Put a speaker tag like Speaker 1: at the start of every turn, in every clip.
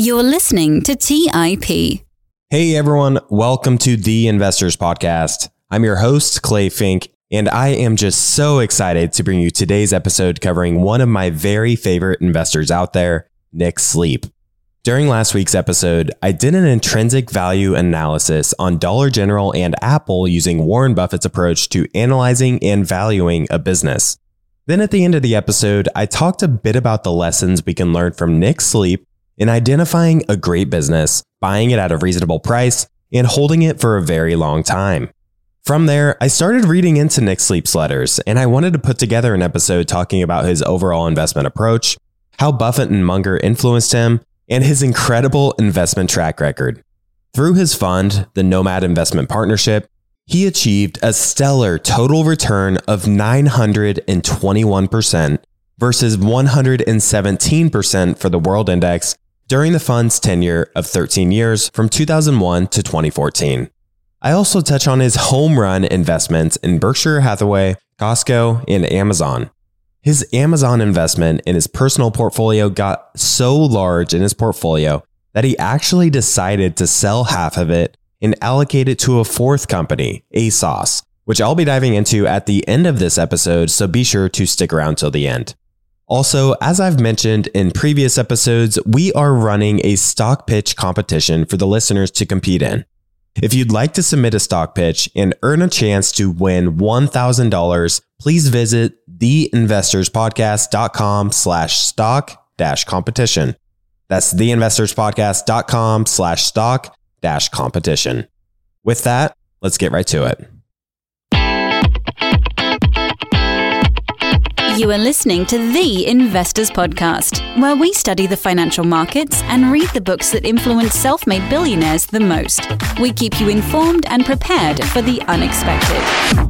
Speaker 1: You're listening to TIP.
Speaker 2: Hey everyone, welcome to the Investors Podcast. I'm your host, Clay Fink, and I am just so excited to bring you today's episode covering one of my very favorite investors out there, Nick Sleep. During last week's episode, I did an intrinsic value analysis on Dollar General and Apple using Warren Buffett's approach to analyzing and valuing a business. Then at the end of the episode, I talked a bit about the lessons we can learn from Nick Sleep in identifying a great business, buying it at a reasonable price, and holding it for a very long time. From there, I started reading into Nick Sleep's letters, and I wanted to put together an episode talking about his overall investment approach, how Buffett and Munger influenced him, and his incredible investment track record. Through his fund, the Nomad Investment Partnership, he achieved a stellar total return of 921% versus 117% for the World Index during the fund's tenure of 13 years from 2001 to 2014. I also touch on his home run investments in Berkshire Hathaway, Costco, and Amazon. His Amazon investment in his personal portfolio got so large in his portfolio that he actually decided to sell half of it and allocate it to a fourth company, ASOS, which I'll be diving into at the end of this episode, so be sure to stick around till the end. Also, as I've mentioned in previous episodes, we are running a stock pitch competition for the listeners to compete in. If you'd like to submit a stock pitch and earn a chance to win $1,000, please visit theinvestorspodcast.com/stock-competition. That's theinvestorspodcast.com/stock-competition. With that, let's get right to it.
Speaker 1: You are listening to The Investors Podcast, where we study the financial markets and read the books that influence self-made billionaires the most. We keep you informed and prepared for the unexpected.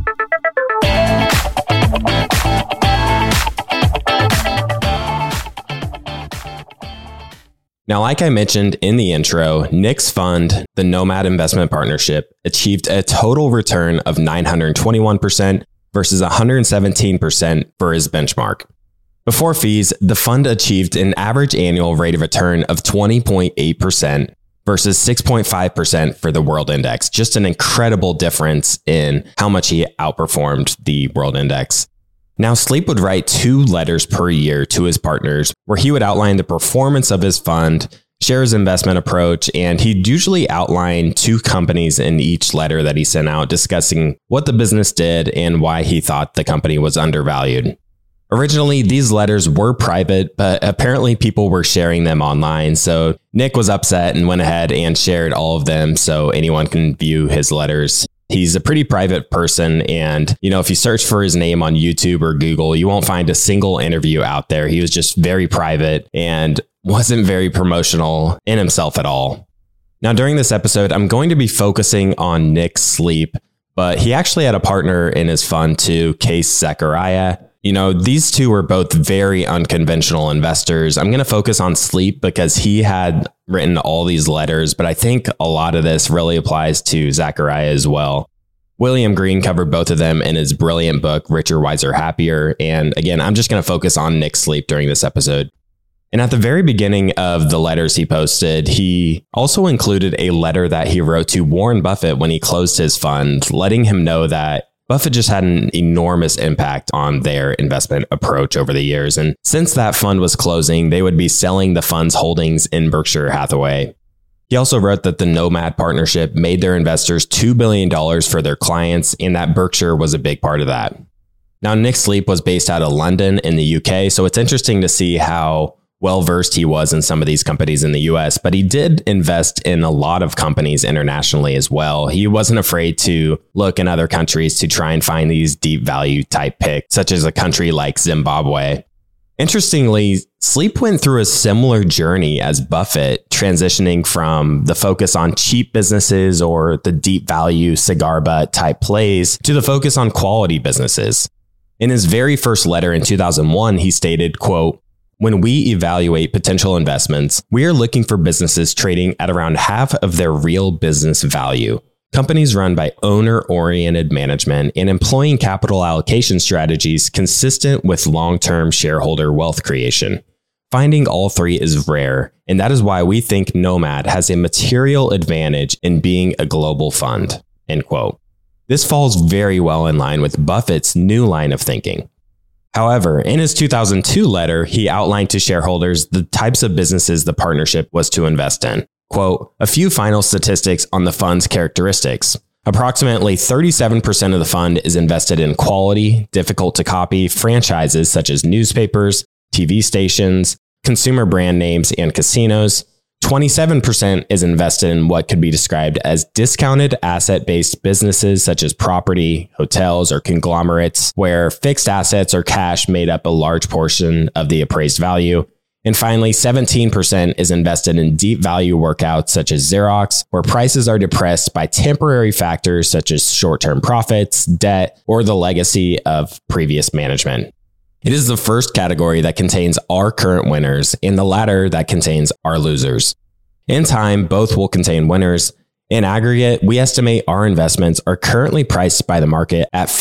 Speaker 2: Now, like I mentioned in the intro, Nick's fund, the Nomad Investment Partnership, achieved a total return of 921% versus 117% for his benchmark. Before fees, the fund achieved an average annual rate of return of 20.8% versus 6.5% for the World Index. Just an incredible difference in how much he outperformed the World Index. Now, Sleep would write 2 letters per year to his partners where he would outline the performance of his fund, share his investment approach, and he'd usually outline 2 companies in each letter that he sent out discussing what the business did and why he thought the company was undervalued. Originally, these letters were private, but apparently people were sharing them online. So Nick was upset and went ahead and shared all of them so anyone can view his letters. He's a pretty private person. And, if you search for his name on YouTube or Google, you won't find a single interview out there. He was just very private and wasn't very promotional in himself at all. Now, during this episode, I'm going to be focusing on Nick Sleep, but he actually had a partner in his fund too, Case Zachariah. These two were both very unconventional investors. I'm going to focus on Sleep because he had written all these letters, but I think a lot of this really applies to Zachariah as well. William Green covered both of them in his brilliant book, Richer, Wiser, Happier. And again, I'm just going to focus on Nick Sleep during this episode. And at the very beginning of the letters he posted, he also included a letter that he wrote to Warren Buffett when he closed his fund, letting him know that Buffett just had an enormous impact on their investment approach over the years. And since that fund was closing, they would be selling the fund's holdings in Berkshire Hathaway. He also wrote that the Nomad Partnership made their investors $2 billion for their clients, and that Berkshire was a big part of that. Now, Nick Sleep was based out of London in the UK, so it's interesting to see how well-versed he was in some of these companies in the US, but he did invest in a lot of companies internationally as well. He wasn't afraid to look in other countries to try and find these deep value type picks, such as a country like Zimbabwe. Interestingly, Sleep went through a similar journey as Buffett, transitioning from the focus on cheap businesses or the deep value cigar butt type plays to the focus on quality businesses. In his very first letter in 2001, he stated, quote, "When we evaluate potential investments, we are looking for businesses trading at around half of their real business value. Companies run by owner-oriented management and employing capital allocation strategies consistent with long-term shareholder wealth creation. Finding all three is rare, and that is why we think Nomad has a material advantage in being a global fund, end quote. This falls very well in line with Buffett's new line of thinking. However, in his 2002 letter, he outlined to shareholders the types of businesses the partnership was to invest in. Quote, a few final statistics on the fund's characteristics. Approximately 37% of the fund is invested in quality, difficult to copy franchises such as newspapers, TV stations, consumer brand names, and casinos. 27% is invested in what could be described as discounted asset-based businesses such as property, hotels, or conglomerates, where fixed assets or cash made up a large portion of the appraised value. And finally, 17% is invested in deep value workouts such as Xerox, where prices are depressed by temporary factors such as short-term profits, debt, or the legacy of previous management. It is the first category that contains our current winners and the latter that contains our losers. In time, both will contain winners. In aggregate, we estimate our investments are currently priced by the market at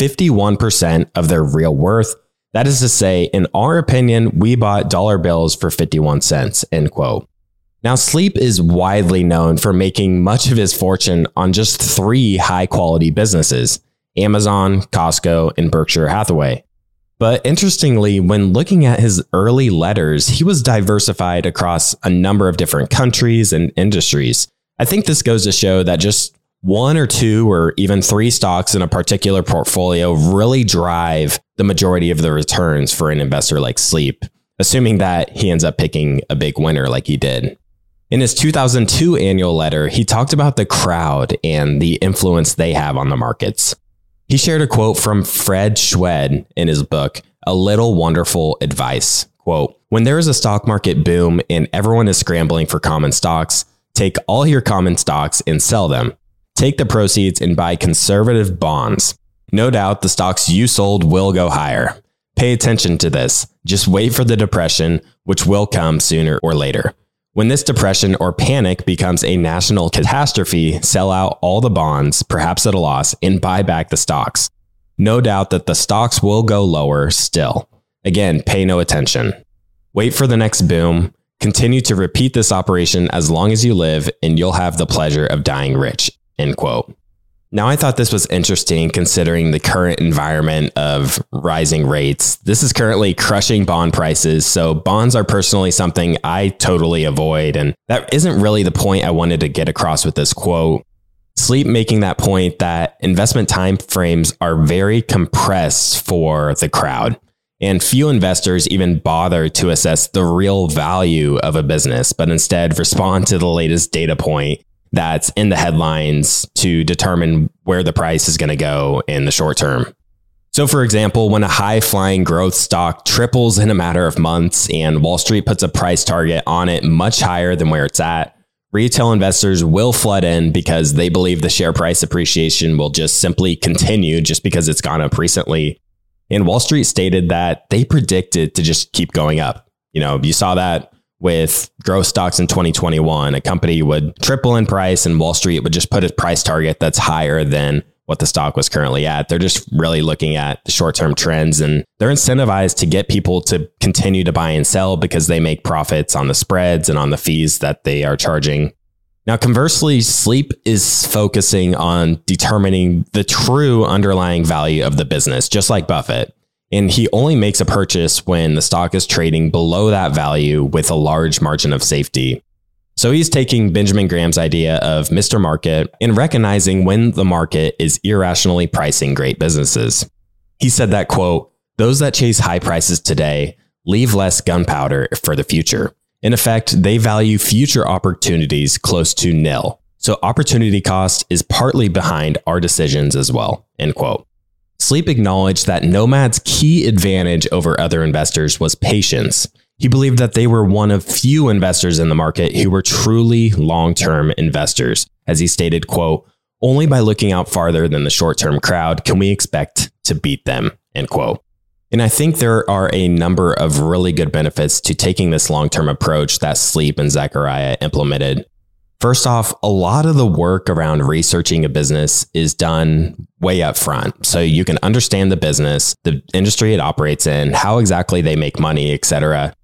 Speaker 2: 51% of their real worth. That is to say, in our opinion, we bought dollar bills for 51 cents, end quote. Now, Sleep is widely known for making much of his fortune on just three high-quality businesses: Amazon, Costco, and Berkshire Hathaway. But interestingly, when looking at his early letters, he was diversified across a number of different countries and industries. I think this goes to show that just one or two or even three stocks in a particular portfolio really drive the majority of the returns for an investor like Sleep, assuming that he ends up picking a big winner like he did. In his 2002 annual letter, he talked about the crowd and the influence they have on the markets. He shared a quote from Fred Schwed in his book, A Little Wonderful Advice. Quote, when there is a stock market boom and everyone is scrambling for common stocks, take all your common stocks and sell them. Take the proceeds and buy conservative bonds. No doubt the stocks you sold will go higher. Pay attention to this. Just wait for the depression, which will come sooner or later. When this depression or panic becomes a national catastrophe, sell out all the bonds, perhaps at a loss, and buy back the stocks. No doubt that the stocks will go lower still. Again, pay no attention. Wait for the next boom. Continue to repeat this operation as long as you live, and you'll have the pleasure of dying rich. End quote. Now, I thought this was interesting considering the current environment of rising rates. This is currently crushing bond prices, so bonds are personally something I totally avoid, and that isn't really the point I wanted to get across with this quote. Sleep making that point that investment time frames are very compressed for the crowd, and few investors even bother to assess the real value of a business, but instead respond to the latest data point that's in the headlines to determine where the price is going to go in the short term. So, for example, when a high-flying growth stock triples in a matter of months and Wall Street puts a price target on it much higher than where it's at, retail investors will flood in because they believe the share price appreciation will just simply continue just because it's gone up recently. And Wall Street stated that they predicted to just keep going up. You know, you saw that with growth stocks in 2021, a company would triple in price and Wall Street would just put a price target that's higher than what the stock was currently at. They're just really looking at the short-term trends, and they're incentivized to get people to continue to buy and sell because they make profits on the spreads and on the fees that they are charging. Now, conversely, Sleep is focusing on determining the true underlying value of the business, just like Buffett. And he only makes a purchase when the stock is trading below that value with a large margin of safety. So he's taking Benjamin Graham's idea of Mr. Market and recognizing when the market is irrationally pricing great businesses. He said that, quote, those that chase high prices today leave less gunpowder for the future. In effect, they value future opportunities close to nil. So opportunity cost is partly behind our decisions as well, end quote. Sleep acknowledged that Nomad's key advantage over other investors was patience. He believed that they were one of few investors in the market who were truly long-term investors. As he stated, quote, only by looking out farther than the short-term crowd can we expect to beat them, end quote. And I think there are a number of really good benefits to taking this long-term approach that Sleep and Zachariah implemented. First off, a lot of the work around researching a business is done way up front. So you can understand the business, the industry it operates in, how exactly they make money, etc.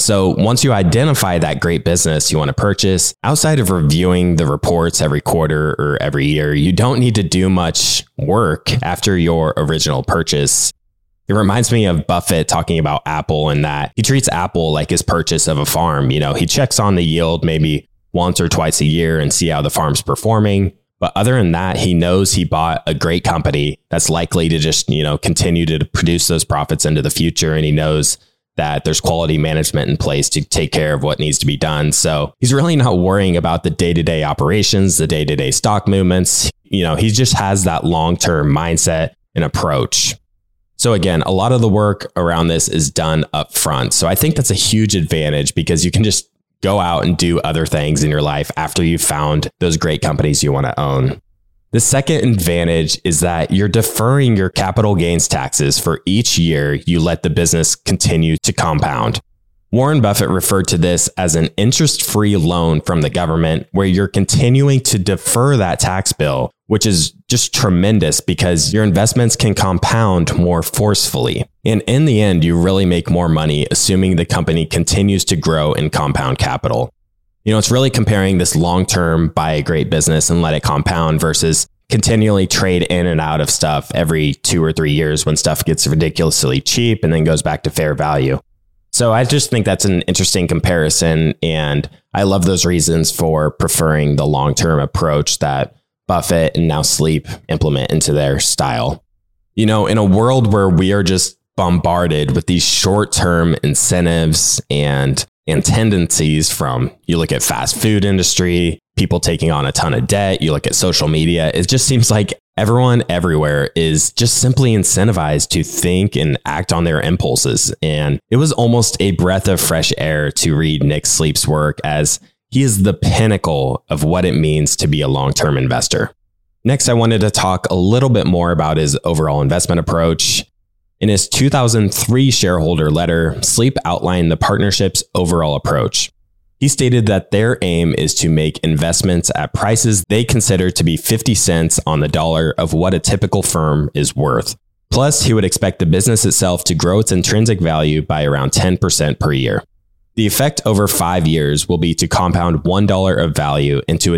Speaker 2: So once you identify that great business you want to purchase, outside of reviewing the reports every quarter or every year, you don't need to do much work after your original purchase. It reminds me of Buffett talking about Apple and that he treats Apple like his purchase of a farm. He checks on the yield maybe once or twice a year and see how the farm's performing. But other than that, he knows he bought a great company that's likely to just, continue to produce those profits into the future. And he knows that there's quality management in place to take care of what needs to be done. So he's really not worrying about the day-to-day operations, the day-to-day stock movements. He just has that long-term mindset and approach. So again, a lot of the work around this is done up front. So I think that's a huge advantage because you can just go out and do other things in your life after you've found those great companies you want to own. The second advantage is that you're deferring your capital gains taxes for each year you let the business continue to compound. Warren Buffett referred to this as an interest-free loan from the government, where you're continuing to defer that tax bill, which is just tremendous because your investments can compound more forcefully. And in the end, you really make more money assuming the company continues to grow and compound capital. It's really comparing this long-term buy a great business and let it compound versus continually trade in and out of stuff every 2 or 3 years when stuff gets ridiculously cheap and then goes back to fair value. So I just think that's an interesting comparison. And I love those reasons for preferring the long-term approach that Buffett and now Sleep implement into their style. In a world where we are just bombarded with these short-term incentives and tendencies from, you look at fast food industry, people taking on a ton of debt, you look at social media, it just seems like everyone everywhere is just simply incentivized to think and act on their impulses. And it was almost a breath of fresh air to read Nick Sleep's work, as he is the pinnacle of what it means to be a long-term investor. Next, I wanted to talk a little bit more about his overall investment approach. In his 2003 shareholder letter, Sleep outlined the partnership's overall approach. He stated that their aim is to make investments at prices they consider to be 50 cents on the dollar of what a typical firm is worth. Plus, he would expect the business itself to grow its intrinsic value by around 10% per year. The effect over 5 years will be to compound $1 of value into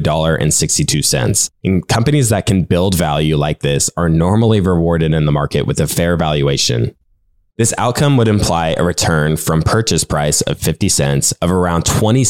Speaker 2: $1.62. And companies that can build value like this are normally rewarded in the market with a fair valuation. This outcome would imply a return from purchase price of 50 cents of around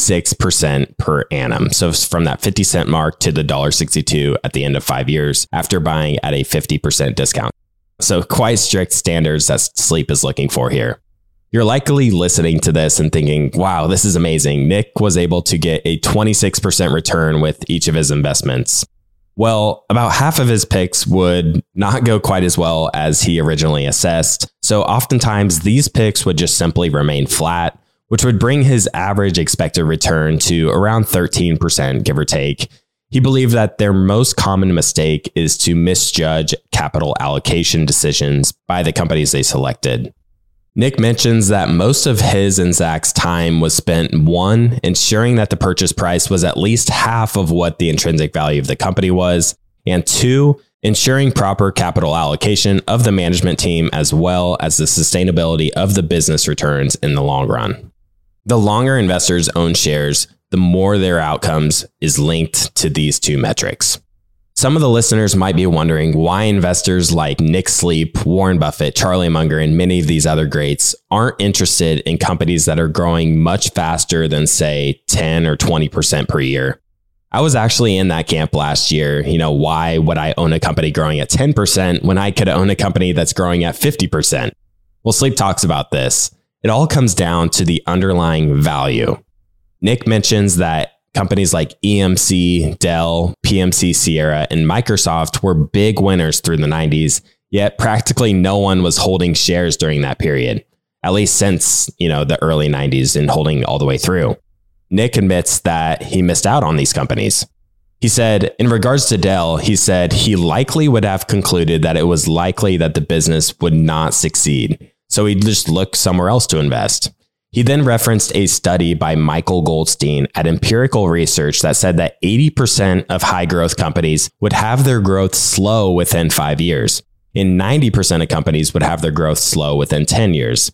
Speaker 2: 26% per annum. So from that 50 cent mark to the $1.62 at the end of 5 years after buying at a 50% discount. So quite strict standards that Sleep is looking for here. You're likely listening to this and thinking, wow, this is amazing. Nick was able to get a 26% return with each of his investments. Well, about half of his picks would not go quite as well as he originally assessed. So oftentimes these picks would just simply remain flat, which would bring his average expected return to around 13%, give or take. He believed that their most common mistake is to misjudge capital allocation decisions by the companies they selected. Nick mentions that most of his and Zach's time was spent, 1, ensuring that the purchase price was at least half of what the intrinsic value of the company was, and 2, ensuring proper capital allocation of the management team as well as the sustainability of the business returns in the long run. The longer investors own shares, the more their outcomes is linked to these two metrics. Some of the listeners might be wondering why investors like Nick Sleep, Warren Buffett, Charlie Munger, and many of these other greats aren't interested in companies that are growing much faster than, say, 10 or 20% per year. I was actually in that camp last year. Why would I own a company growing at 10% when I could own a company that's growing at 50%? Well, Sleep talks about this. It all comes down to the underlying value. Nick mentions that companies like EMC, Dell, PMC Sierra, and Microsoft were big winners through the 90s, yet practically no one was holding shares during that period, at least since, the early 90s and holding all the way through. Nick admits that he missed out on these companies. He said, in regards to Dell, he said he likely would have concluded that it was likely that the business would not succeed, so he'd just look somewhere else to invest. He then referenced a study by Michael Goldstein at Empirical Research that said that 80% of high growth companies would have their growth slow within 5 years, and 90% of companies would have their growth slow within 10 years.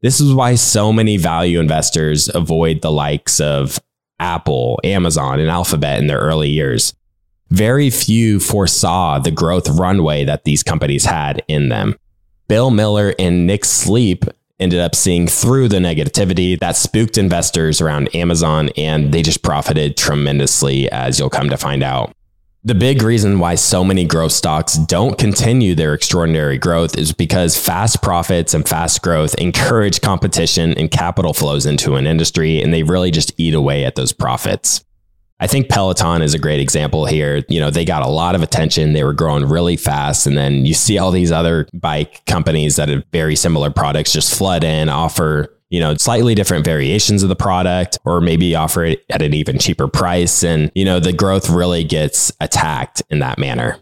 Speaker 2: This is why so many value investors avoid the likes of Apple, Amazon, and Alphabet in their early years. Very few foresaw the growth runway that these companies had in them. Bill Miller and Nick Sleep ended up seeing through the negativity that spooked investors around Amazon, and they just profited tremendously, as you'll come to find out. The big reason why so many growth stocks don't continue their extraordinary growth is because fast profits and fast growth encourage competition and capital flows into an industry, and they really just eat away at those profits. I think Peloton is a great example here. They got a lot of attention. They were growing really fast. And then you see all these other bike companies that have very similar products just flood in, offer, slightly different variations of the product, or maybe offer it at an even cheaper price. And, the growth really gets attacked in that manner.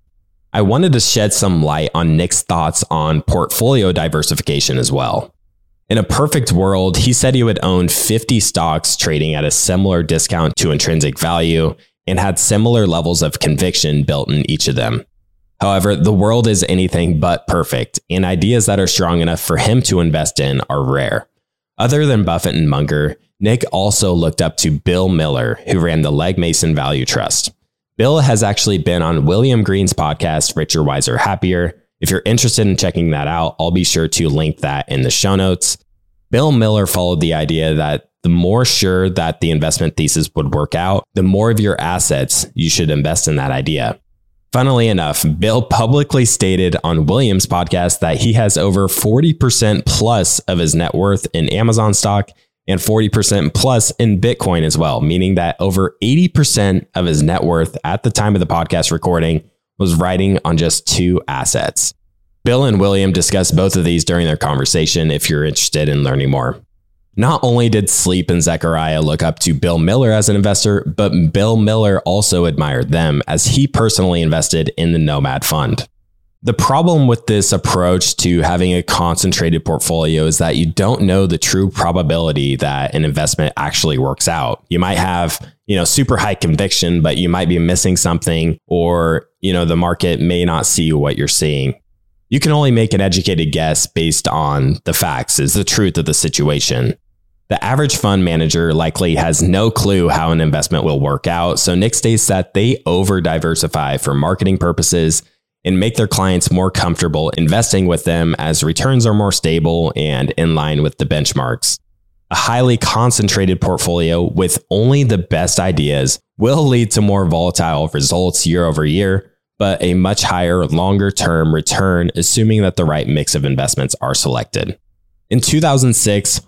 Speaker 2: I wanted to shed some light on Nick's thoughts on portfolio diversification as well. In a perfect world, he said he would own 50 stocks trading at a similar discount to intrinsic value and had similar levels of conviction built in each of them. However, the world is anything but perfect, and ideas that are strong enough for him to invest in are rare. Other than Buffett and Munger, Nick also looked up to Bill Miller, who ran the Legg Mason Value Trust. Bill has actually been on William Green's podcast, Richer, Wiser, Happier. If you're interested in checking that out, I'll be sure to link that in the show notes. Bill Miller followed the idea that the more sure that the investment thesis would work out, the more of your assets you should invest in that idea. Funnily enough, Bill publicly stated on William's podcast that he has over 40% plus of his net worth in Amazon stock and 40% plus in Bitcoin as well, meaning that over 80% of his net worth at the time of the podcast recording was riding on just two assets. Bill and William discussed both of these during their conversation if you're interested in learning more. Not only did Sleep and Zechariah look up to Bill Miller as an investor, but Bill Miller also admired them as he personally invested in the Nomad Fund. The problem with this approach to having a concentrated portfolio is that you don't know the true probability that an investment actually works out. You might have, super high conviction, but you might be missing something, or, the market may not see what you're seeing. You can only make an educated guess based on the facts, is the truth of the situation. The average fund manager likely has no clue how an investment will work out, so Nick states that they over-diversify for marketing purposes and make their clients more comfortable investing with them as returns are more stable and in line with the benchmarks. A highly concentrated portfolio with only the best ideas will lead to more volatile results year over year, but a much higher longer-term return, assuming that the right mix of investments are selected. In 2006,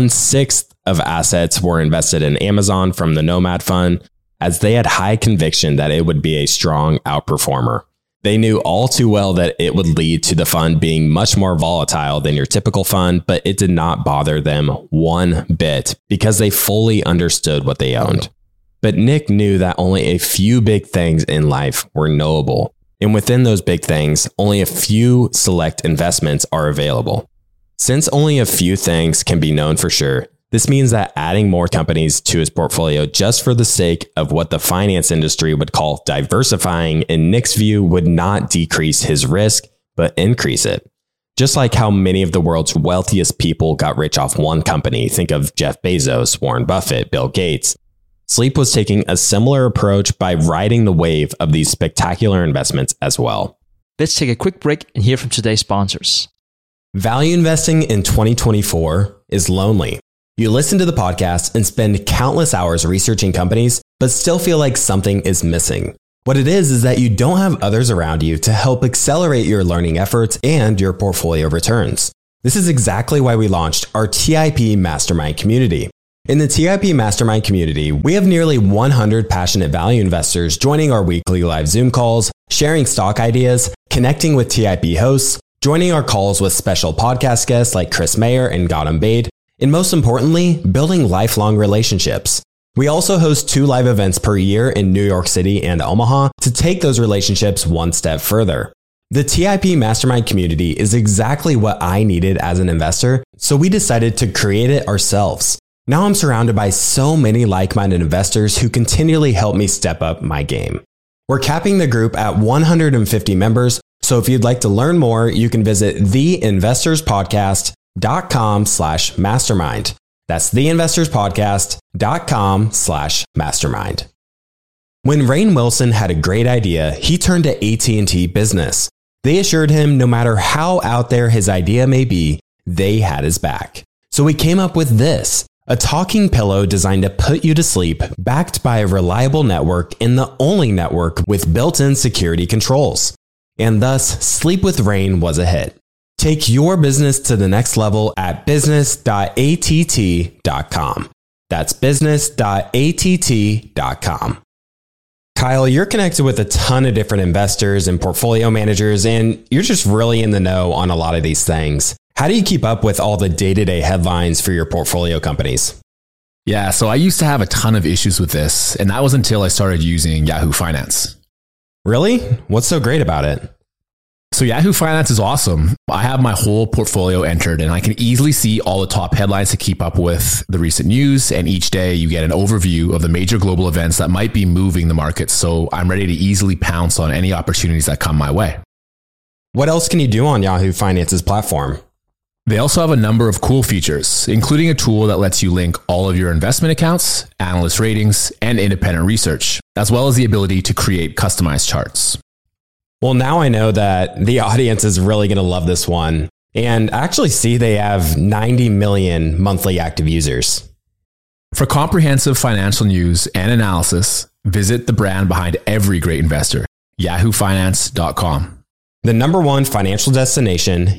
Speaker 2: 1/6 of assets were invested in Amazon from the Nomad Fund, as they had high conviction that it would be a strong outperformer. They knew all too well that it would lead to the fund being much more volatile than your typical fund, but it did not bother them one bit because they fully understood what they owned. But Nick knew that only a few big things in life were knowable. And within those big things, only a few select investments are available. Since only a few things can be known for sure, this means that adding more companies to his portfolio just for the sake of what the finance industry would call diversifying, in Nick's view, would not decrease his risk, but increase it. Just like how many of the world's wealthiest people got rich off one company, think of Jeff Bezos, Warren Buffett, Bill Gates. Sleep was taking a similar approach by riding the wave of these spectacular investments as well.
Speaker 3: Let's take a quick break and hear from today's sponsors.
Speaker 2: Value investing in 2024 is lonely. You listen to the podcast and spend countless hours researching companies, but still feel like something is missing. What it is that you don't have others around you to help accelerate your learning efforts and your portfolio returns. This is exactly why we launched our TIP Mastermind community. In the TIP Mastermind community, we have nearly 100 passionate value investors joining our weekly live Zoom calls, sharing stock ideas, connecting with TIP hosts, joining our calls with special podcast guests like Chris Mayer and Gautam Baid, and most importantly, building lifelong relationships. We also host 2 live events per year in New York City and Omaha to take those relationships one step further. The TIP Mastermind community is exactly what I needed as an investor, so we decided to create it ourselves. Now I'm surrounded by so many like-minded investors who continually help me step up my game. We're capping the group at 150 members, so if you'd like to learn more, you can visit theinvestorspodcast.com. theinvestorspodcast.com/mastermind. That's theinvestorspodcast.com/mastermind. When Rainn Wilson had a great idea, he turned to AT&T Business. They assured him no matter how out there his idea may be, they had his back. So he came up with this, a talking pillow designed to put you to sleep, backed by a reliable network and the only network with built-in security controls. And thus, Sleep with Rainn was a hit. Take your business to the next level at business.att.com. That's business.att.com. Kyle, you're connected with a ton of different investors and portfolio managers, and you're just really in the know on a lot of these things. How do you keep up with all the day-to-day headlines for your portfolio companies?
Speaker 4: Yeah, so I used to have a ton of issues with this, and that was until I started using Yahoo Finance.
Speaker 2: Really? What's so great about it?
Speaker 4: So Yahoo Finance is awesome. I have my whole portfolio entered and I can easily see all the top headlines to keep up with the recent news. And each day you get an overview of the major global events that might be moving the market. So I'm ready to easily pounce on any opportunities that come my way.
Speaker 2: What else can you do on Yahoo Finance's platform?
Speaker 4: They also have a number of cool features, including a tool that lets you link all of your investment accounts, analyst ratings, and independent research, as well as the ability to create customized charts.
Speaker 2: Well, now I know that the audience is really going to love this one and actually see they have 90 million monthly active users.
Speaker 4: For comprehensive financial news and analysis, visit the brand behind every great investor, yahoofinance.com.
Speaker 2: The number one financial destination,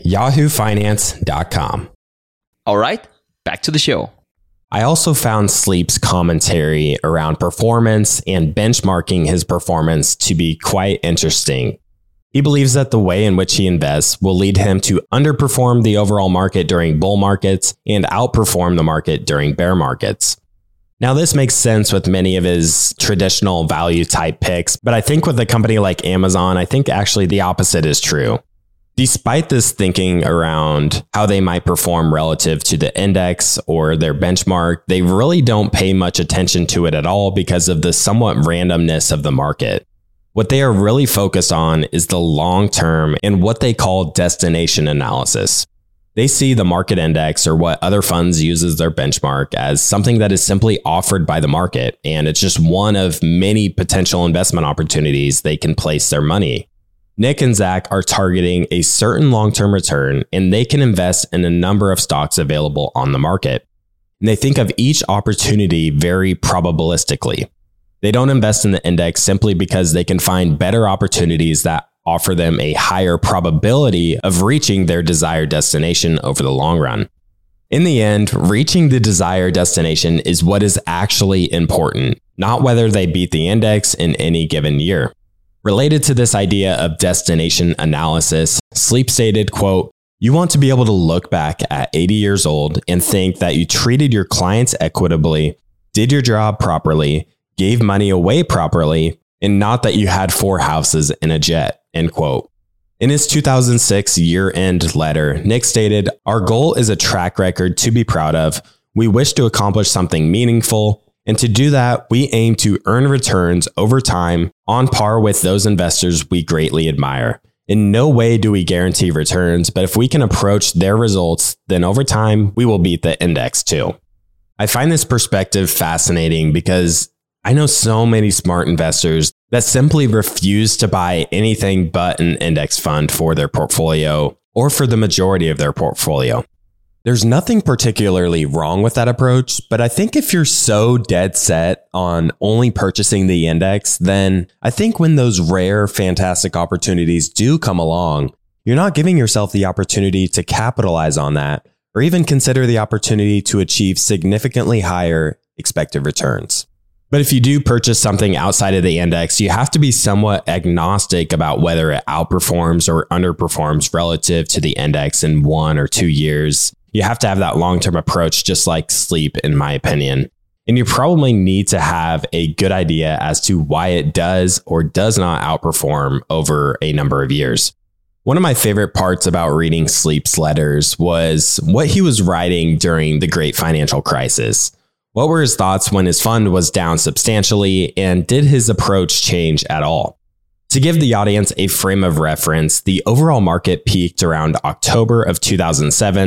Speaker 2: yahoofinance.com.
Speaker 3: All right, back to the show.
Speaker 2: I also found Sleep's commentary around performance and benchmarking his performance to be quite interesting. He believes that the way in which he invests will lead him to underperform the overall market during bull markets and outperform the market during bear markets. Now, this makes sense with many of his traditional value type picks, but I think with a company like Amazon, I think actually the opposite is true. Despite this thinking around how they might perform relative to the index or their benchmark, they really don't pay much attention to it at all because of the somewhat randomness of the market. What they are really focused on is the long term and what they call destination analysis. They see the market index, or what other funds use as their benchmark, as something that is simply offered by the market, and it's just one of many potential investment opportunities they can place their money. Nick and Zach are targeting a certain long-term return, and they can invest in a number of stocks available on the market. And they think of each opportunity very probabilistically. They don't invest in the index simply because they can find better opportunities that offer them a higher probability of reaching their desired destination over the long run. In the end, reaching the desired destination is what is actually important, not whether they beat the index in any given year. Related to this idea of destination analysis, Sleep stated, quote, "You want to be able to look back at 80 years old and think that you treated your clients equitably, did your job properly, gave money away properly, and not that you had 4 houses and a jet," end quote. In his 2006 year-end letter, Nick stated, "Our goal is a track record to be proud of. We wish to accomplish something meaningful, and to do that, we aim to earn returns over time on par with those investors we greatly admire. In no way do we guarantee returns, but if we can approach their results, then over time, we will beat the index too." I find this perspective fascinating because I know so many smart investors that simply refuse to buy anything but an index fund for their portfolio or for the majority of their portfolio. There's nothing particularly wrong with that approach, but I think if you're so dead set on only purchasing the index, then I think when those rare, fantastic opportunities do come along, you're not giving yourself the opportunity to capitalize on that or even consider the opportunity to achieve significantly higher expected returns. But if you do purchase something outside of the index, you have to be somewhat agnostic about whether it outperforms or underperforms relative to the index in 1 or 2 years. You have to have that long-term approach, just like Sleep, in my opinion. And you probably need to have a good idea as to why it does or does not outperform over a number of years. One of my favorite parts about reading Sleep's letters was what he was writing during the Great Financial Crisis. What were his thoughts when his fund was down substantially, and did his approach change at all? To give the audience a frame of reference, the overall market peaked around October of 2007,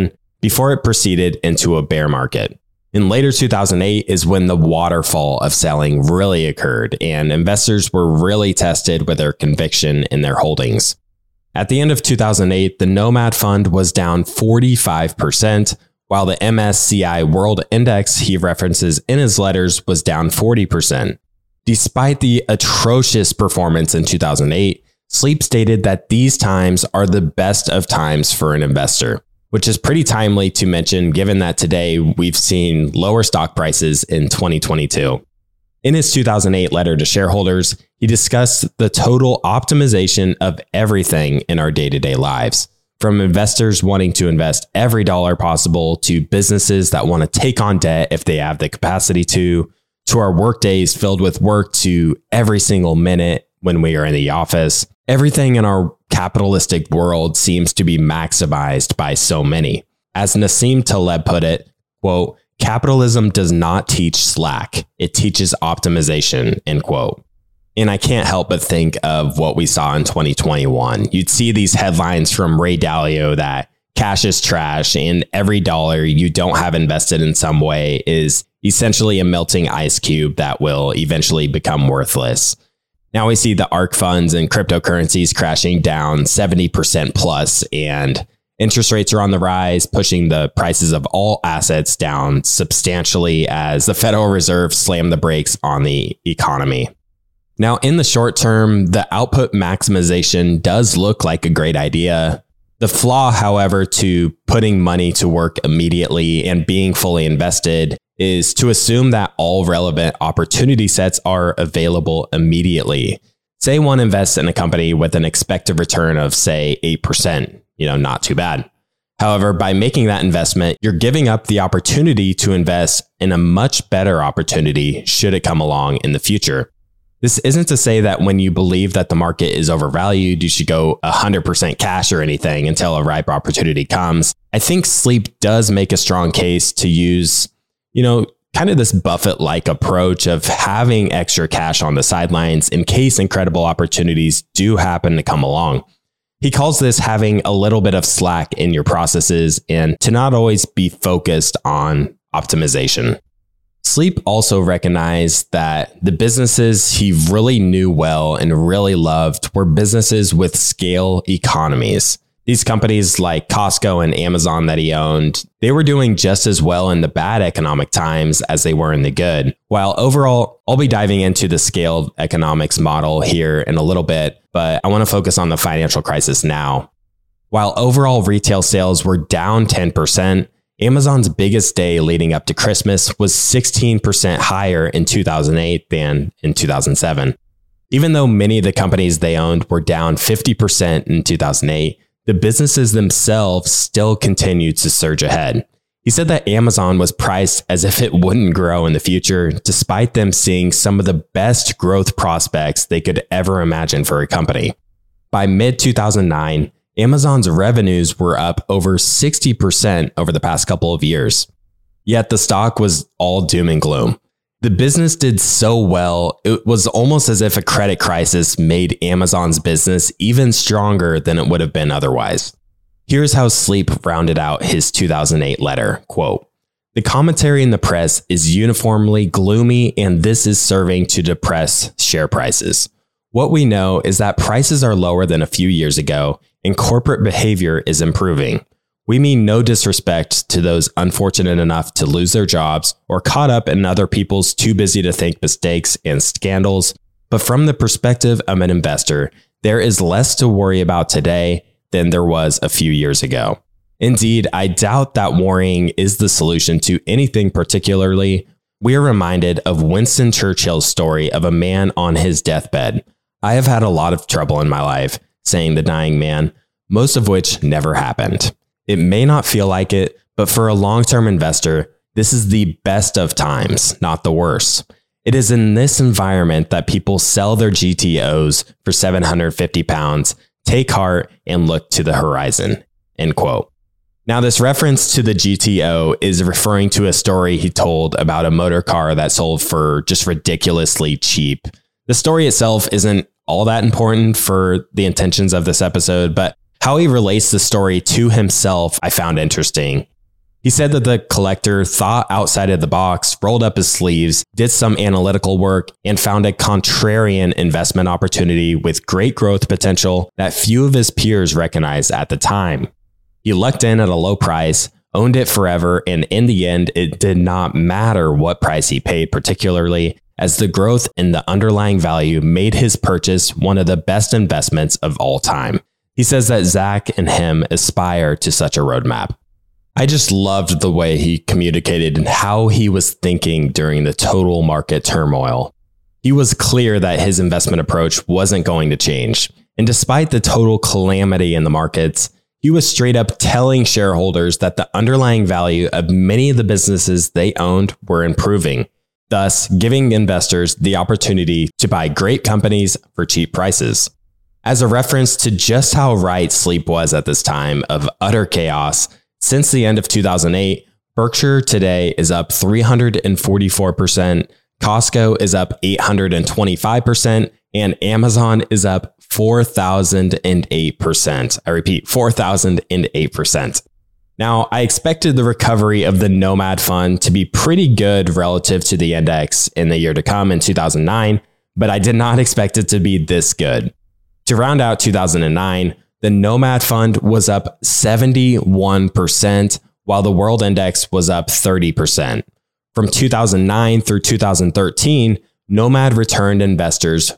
Speaker 2: before it proceeded into a bear market. In later 2008 is when the waterfall of selling really occurred, and investors were really tested with their conviction in their holdings. At the end of 2008, the Nomad Fund was down 45%, while the MSCI World Index he references in his letters was down 40%. Despite the atrocious performance in 2008, Sleep stated that these times are the best of times for an investor, which is pretty timely to mention given that today we've seen lower stock prices in 2022. In his 2008 letter to shareholders, he discussed the total optimization of everything in our day-to-day lives, from investors wanting to invest every dollar possible to businesses that want to take on debt if they have the capacity to our work days filled with work to every single minute when we are in the office. Everything in our capitalistic world seems to be maximized by so many. As Nassim Taleb put it, quote, "Capitalism does not teach slack. It teaches optimization," end quote. And I can't help but think of what we saw in 2021. You'd see these headlines from Ray Dalio that cash is trash and every dollar you don't have invested in some way is essentially a melting ice cube that will eventually become worthless. Now we see the ARK funds and cryptocurrencies crashing down 70% plus, and interest rates are on the rise, pushing the prices of all assets down substantially as the Federal Reserve slammed the brakes on the economy. Now, in the short term, the output maximization does look like a great idea. The flaw, however, to putting money to work immediately and being fully invested is to assume that all relevant opportunity sets are available immediately. Say one invests in a company with an expected return of, say, 8%, not too bad. However, by making that investment, you're giving up the opportunity to invest in a much better opportunity should it come along in the future. This isn't to say that when you believe that the market is overvalued, you should go 100% cash or anything until a ripe opportunity comes. I think Sleep does make a strong case to use, kind of this Buffett-like approach of having extra cash on the sidelines in case incredible opportunities do happen to come along. He calls this having a little bit of slack in your processes and to not always be focused on optimization. Sleep also recognized that the businesses he really knew well and really loved were businesses with scale economies. These companies like Costco and Amazon that he owned, they were doing just as well in the bad economic times as they were in the good. While overall, I'll be diving into the scaled economics model here in a little bit, but I want to focus on the financial crisis now. While overall retail sales were down 10%, Amazon's biggest day leading up to Christmas was 16% higher in 2008 than in 2007. Even though many of the companies they owned were down 50% in 2008, the businesses themselves still continued to surge ahead. He said that Amazon was priced as if it wouldn't grow in the future, despite them seeing some of the best growth prospects they could ever imagine for a company. By mid-2009, Amazon's revenues were up over 60% over the past couple of years. Yet the stock was all doom and gloom. The business did so well, it was almost as if a credit crisis made Amazon's business even stronger than it would have been otherwise. Here's how Sleep rounded out his 2008 letter, quote, "The commentary in the press is uniformly gloomy, and this is serving to depress share prices. What we know is that prices are lower than a few years ago, and corporate behavior is improving. We mean no disrespect to those unfortunate enough to lose their jobs or caught up in other people's too busy to think mistakes and scandals, but from the perspective of an investor, there is less to worry about today than there was a few years ago. Indeed, I doubt that worrying is the solution to anything particularly. We are reminded of Winston Churchill's story of a man on his deathbed. I have had a lot of trouble in my life, saying the dying man, most of which never happened. It may not feel like it, but for a long-term investor, this is the best of times, not the worst. It is in this environment that people sell their GTOs for 750 pounds, take heart, and look to the horizon." End quote. Now, this reference to the GTO is referring to a story he told about a motor car that sold for just ridiculously cheap. The story itself isn't all that important for the intentions of this episode, but how he relates the story to himself, I found interesting. He said that the collector thought outside of the box, rolled up his sleeves, did some analytical work, and found a contrarian investment opportunity with great growth potential that few of his peers recognized at the time. He lucked in at a low price, owned it forever, and in the end, it did not matter what price he paid particularly, as the growth in the underlying value made his purchase one of the best investments of all time. He says that Zach and him aspire to such a roadmap. I just loved the way he communicated and how he was thinking during the total market turmoil. He was clear that his investment approach wasn't going to change. And despite the total calamity in the markets, he was straight up telling shareholders that the underlying value of many of the businesses they owned were improving, thus giving investors the opportunity to buy great companies for cheap prices. As a reference to just how right Sleep was at this time of utter chaos, since the end of 2008, Berkshire today is up 344%, Costco is up 825%, and Amazon is up 4,008%. I repeat, 4,008%. Now, I expected the recovery of the Nomad Fund to be pretty good relative to the index in the year to come in 2009, but I did not expect it to be this good. To round out 2009, the Nomad Fund was up 71%, while the world index was up 30%. From 2009 through 2013, Nomad returned investors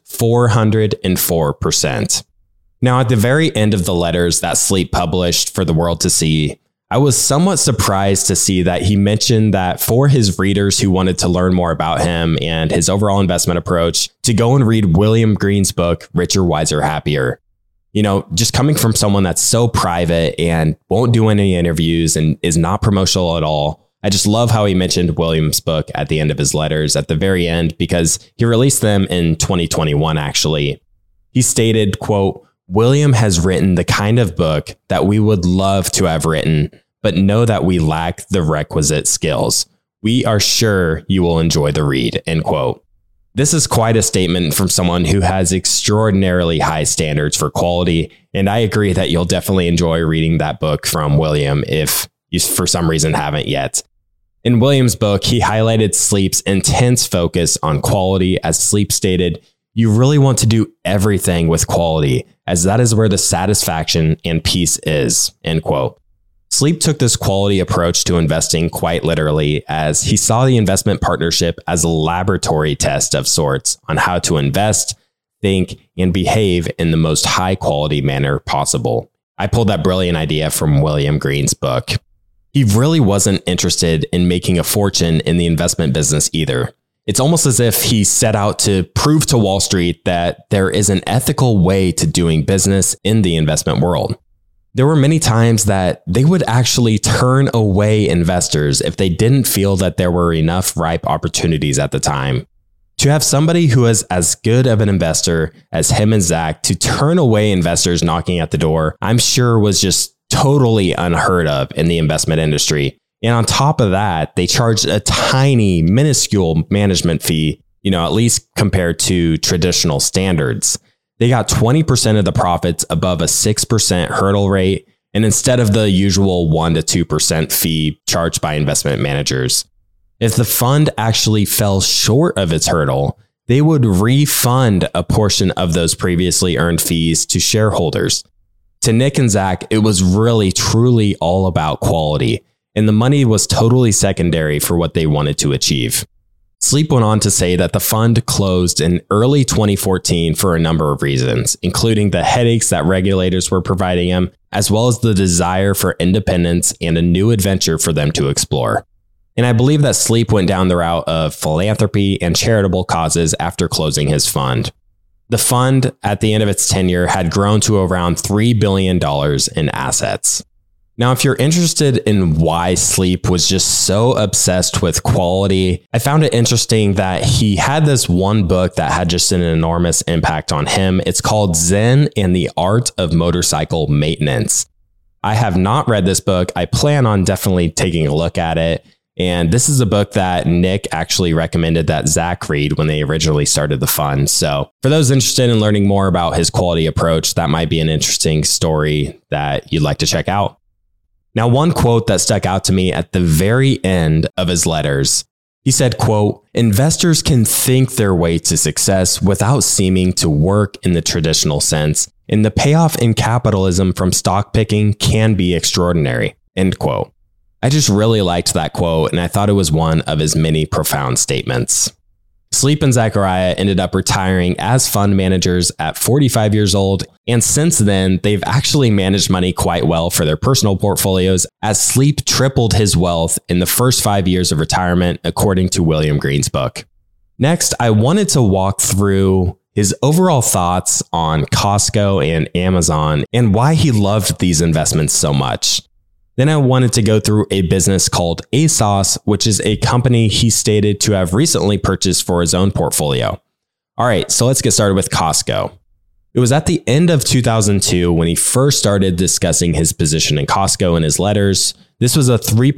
Speaker 2: 404%. Now, at the very end of the letters that Sleep published for the world to see, I was somewhat surprised to see that he mentioned that for his readers who wanted to learn more about him and his overall investment approach, to go and read William Green's book, Richer, Wiser, Happier. You know, just coming from someone that's so private and won't do any interviews and is not promotional at all. I just love how he mentioned William's book at the end of his letters at the very end, because he released them in 2021, actually. He stated, quote, "William has written the kind of book that we would love to have written, but know that we lack the requisite skills. We are sure you will enjoy the read," end quote. This is quite a statement from someone who has extraordinarily high standards for quality, and I agree that you'll definitely enjoy reading that book from William if you for some reason haven't yet. In William's book, he highlighted Sleep's intense focus on quality. As Sleep stated, "You really want to do everything with quality, as that is where the satisfaction and peace is," end quote. Sleep took this quality approach to investing quite literally, as he saw the investment partnership as a laboratory test of sorts on how to invest, think, and behave in the most high quality manner possible. I pulled that brilliant idea from William Green's book. He really wasn't interested in making a fortune in the investment business either. It's almost as if he set out to prove to Wall Street that there is an ethical way to doing business in the investment world. There were many times that they would actually turn away investors if they didn't feel that there were enough ripe opportunities at the time. To have somebody who is as good of an investor as him and Zach to turn away investors knocking at the door, I'm sure was just totally unheard of in the investment industry. And on top of that, they charged a tiny, minuscule management fee, at least compared to traditional standards. They got 20% of the profits above a 6% hurdle rate, and instead of the usual 1 to 2% fee charged by investment managers. If the fund actually fell short of its hurdle, they would refund a portion of those previously earned fees to shareholders. To Nick and Zach, it was really, truly all about quality, and the money was totally secondary for what they wanted to achieve. Sleep went on to say that the fund closed in early 2014 for a number of reasons, including the headaches that regulators were providing him, as well as the desire for independence and a new adventure for them to explore. And I believe that Sleep went down the route of philanthropy and charitable causes after closing his fund. The fund, at the end of its tenure, had grown to around $3 billion in assets. Now, if you're interested in why Sleep was just so obsessed with quality, I found it interesting that he had this one book that had just an enormous impact on him. It's called Zen and the Art of Motorcycle Maintenance. I have not read this book. I plan on definitely taking a look at it. And this is a book that Nick actually recommended that Zach read when they originally started the fund. So for those interested in learning more about his quality approach, that might be an interesting story that you'd like to check out. Now, one quote that stuck out to me at the very end of his letters, he said, quote, "Investors can think their way to success without seeming to work in the traditional sense, and the payoff in capitalism from stock picking can be extraordinary," end quote. I just really liked that quote, and I thought it was one of his many profound statements. Sleep and Zachariah ended up retiring as fund managers at 45 years old, and since then, they've actually managed money quite well for their personal portfolios, as Sleep tripled his wealth in the first 5 years of retirement, according to William Green's book. Next, I wanted to walk through his overall thoughts on Costco and Amazon and why he loved these investments so much. Then I wanted to go through a business called ASOS, which is a company he stated to have recently purchased for his own portfolio. All right, so let's get started with Costco. It was at the end of 2002 when he first started discussing his position in Costco in his letters. This was a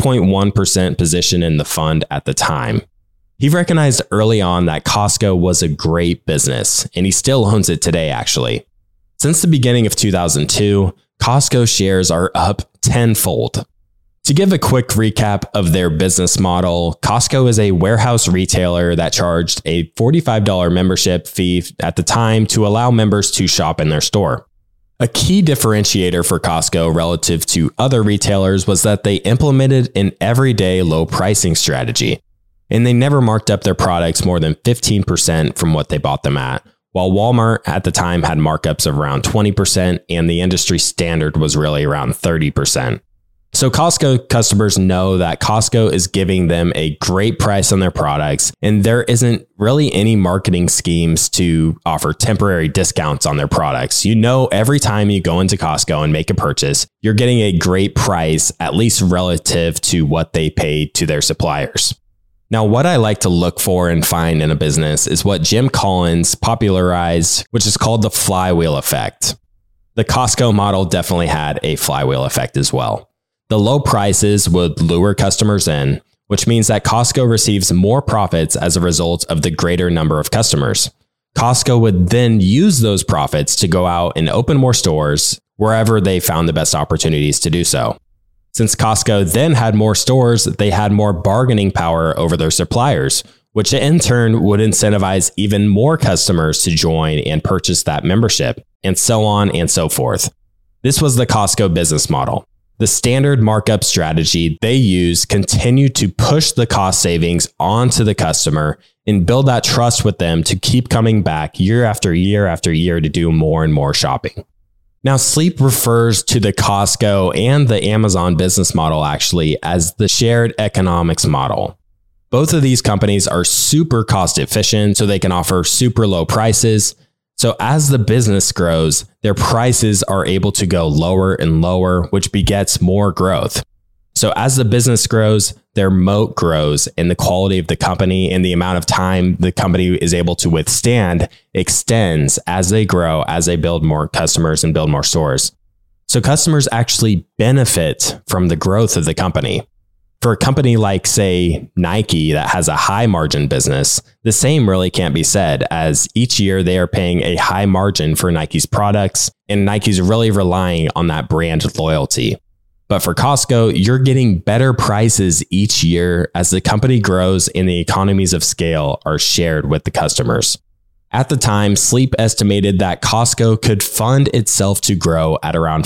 Speaker 2: 3.1% position in the fund at the time. He recognized early on that Costco was a great business, and he still owns it today, actually. Since the beginning of 2002, Costco shares are up tenfold. To give a quick recap of their business model, Costco is a warehouse retailer that charged a $45 membership fee at the time to allow members to shop in their store. A key differentiator for Costco relative to other retailers was that they implemented an everyday low pricing strategy, and they never marked up their products more than 15% from what they bought them at, while Walmart at the time had markups of around 20% and the industry standard was really around 30%. So Costco customers know that Costco is giving them a great price on their products, and there isn't really any marketing schemes to offer temporary discounts on their products. You know, every time you go into Costco and make a purchase, you're getting a great price, at least relative to what they paid to their suppliers. Now, what I like to look for and find in a business is what Jim Collins popularized, which is called the flywheel effect. The Costco model definitely had a flywheel effect as well. The low prices would lure customers in, which means that Costco receives more profits as a result of the greater number of customers. Costco would then use those profits to go out and open more stores wherever they found the best opportunities to do so. Since Costco then had more stores, they had more bargaining power over their suppliers, which in turn would incentivize even more customers to join and purchase that membership, and so on and so forth. This was the Costco business model. The standard markup strategy they use continued to push the cost savings onto the customer and build that trust with them to keep coming back year after year after year to do more and more shopping. Now, Sleep refers to the Costco and the Amazon business model actually as the shared economics model. Both of these companies are super cost efficient, so they can offer super low prices. So as the business grows, their prices are able to go lower and lower, which begets more growth. So as the business grows, their moat grows, and the quality of the company and the amount of time the company is able to withstand extends as they grow, as they build more customers and build more stores. So customers actually benefit from the growth of the company. For a company like, say, Nike that has a high margin business, the same really can't be said, as each year they are paying a high margin for Nike's products, and Nike's really relying on that brand loyalty. But for Costco, you're getting better prices each year as the company grows and the economies of scale are shared with the customers. At the time, Sleep estimated that Costco could fund itself to grow at around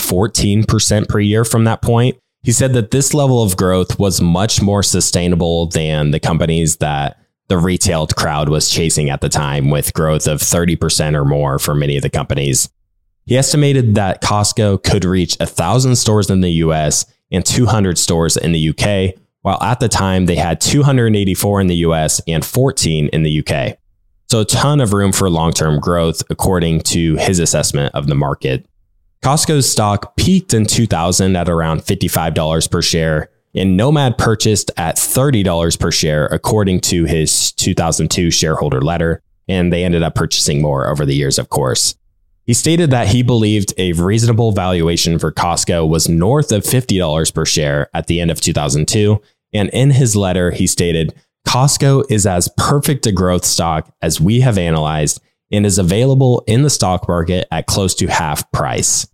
Speaker 2: 14% per year from that point. He said that this level of growth was much more sustainable than the companies that the retail crowd was chasing at the time, with growth of 30% or more for many of the companies. He estimated that Costco could reach 1,000 stores in the US and 200 stores in the UK, while at the time they had 284 in the US and 14 in the UK. So a ton of room for long-term growth, according to his assessment of the market. Costco's stock peaked in 2000 at around $55 per share, and Nomad purchased at $30 per share, according to his 2002 shareholder letter, and they ended up purchasing more over the years, of course. He stated that he believed a reasonable valuation for Costco was north of $50 per share at the end of 2002, and in his letter, he stated, "Costco is as perfect a growth stock as we have analyzed and is available in the stock market at close to half price."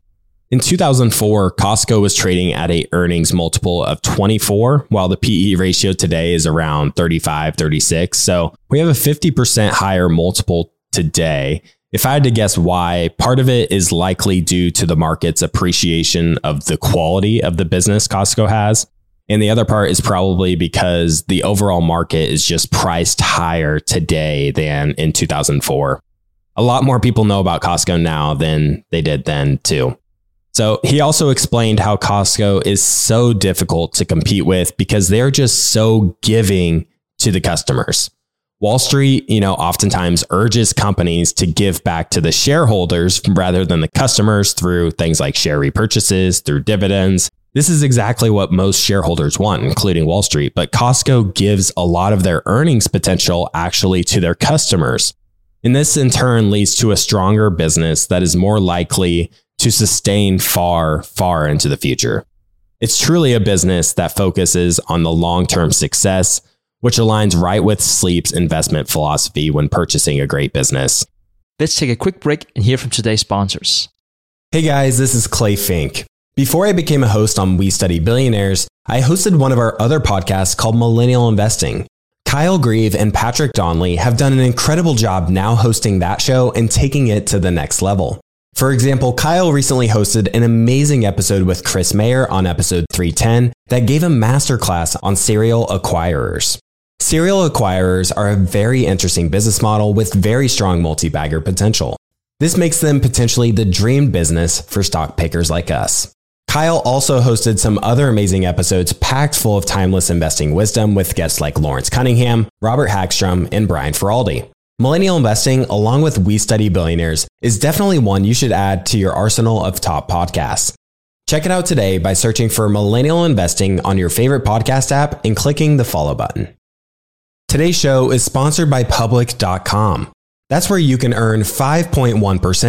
Speaker 2: In 2004, Costco was trading at a earnings multiple of 24, while the PE ratio today is around 35, 36. So we have a 50% higher multiple today. If I had to guess why, part of it is likely due to the market's appreciation of the quality of the business Costco has. And the other part is probably because the overall market is just priced higher today than in 2004. A lot more people know about Costco now than they did then too. So he also explained how Costco is so difficult to compete with because they're just so giving to the customers. Wall Street, oftentimes urges companies to give back to the shareholders rather than the customers through things like share repurchases, through dividends. This is exactly what most shareholders want, including Wall Street. But Costco gives a lot of their earnings potential actually to their customers. And this in turn leads to a stronger business that is more likely to sustain far, far into the future. It's truly a business that focuses on the long-term success, which aligns right with Sleep's investment philosophy when purchasing a great business.
Speaker 3: Let's take a quick break and hear from today's sponsors.
Speaker 2: Hey guys, this is Clay Fink. Before I became a host on We Study Billionaires, I hosted one of our other podcasts called Millennial Investing. Kyle Grieve and Patrick Donnelly have done an incredible job now hosting that show and taking it to the next level. For example, Kyle recently hosted an amazing episode with Chris Mayer on episode 310 that gave a masterclass on serial acquirers. Serial acquirers are a very interesting business model with very strong multi-bagger potential. This makes them potentially the dream business for stock pickers like us. Kyle also hosted some other amazing episodes packed full of timeless investing wisdom with guests like Lawrence Cunningham, Robert Hagstrom, and Brian Feraldi. Millennial Investing, along with We Study Billionaires, is definitely one you should add to your arsenal of top podcasts. Check it out today by searching for Millennial Investing on your favorite podcast app and clicking the follow button. Today's show is sponsored by Public.com. That's where you can earn 5.1%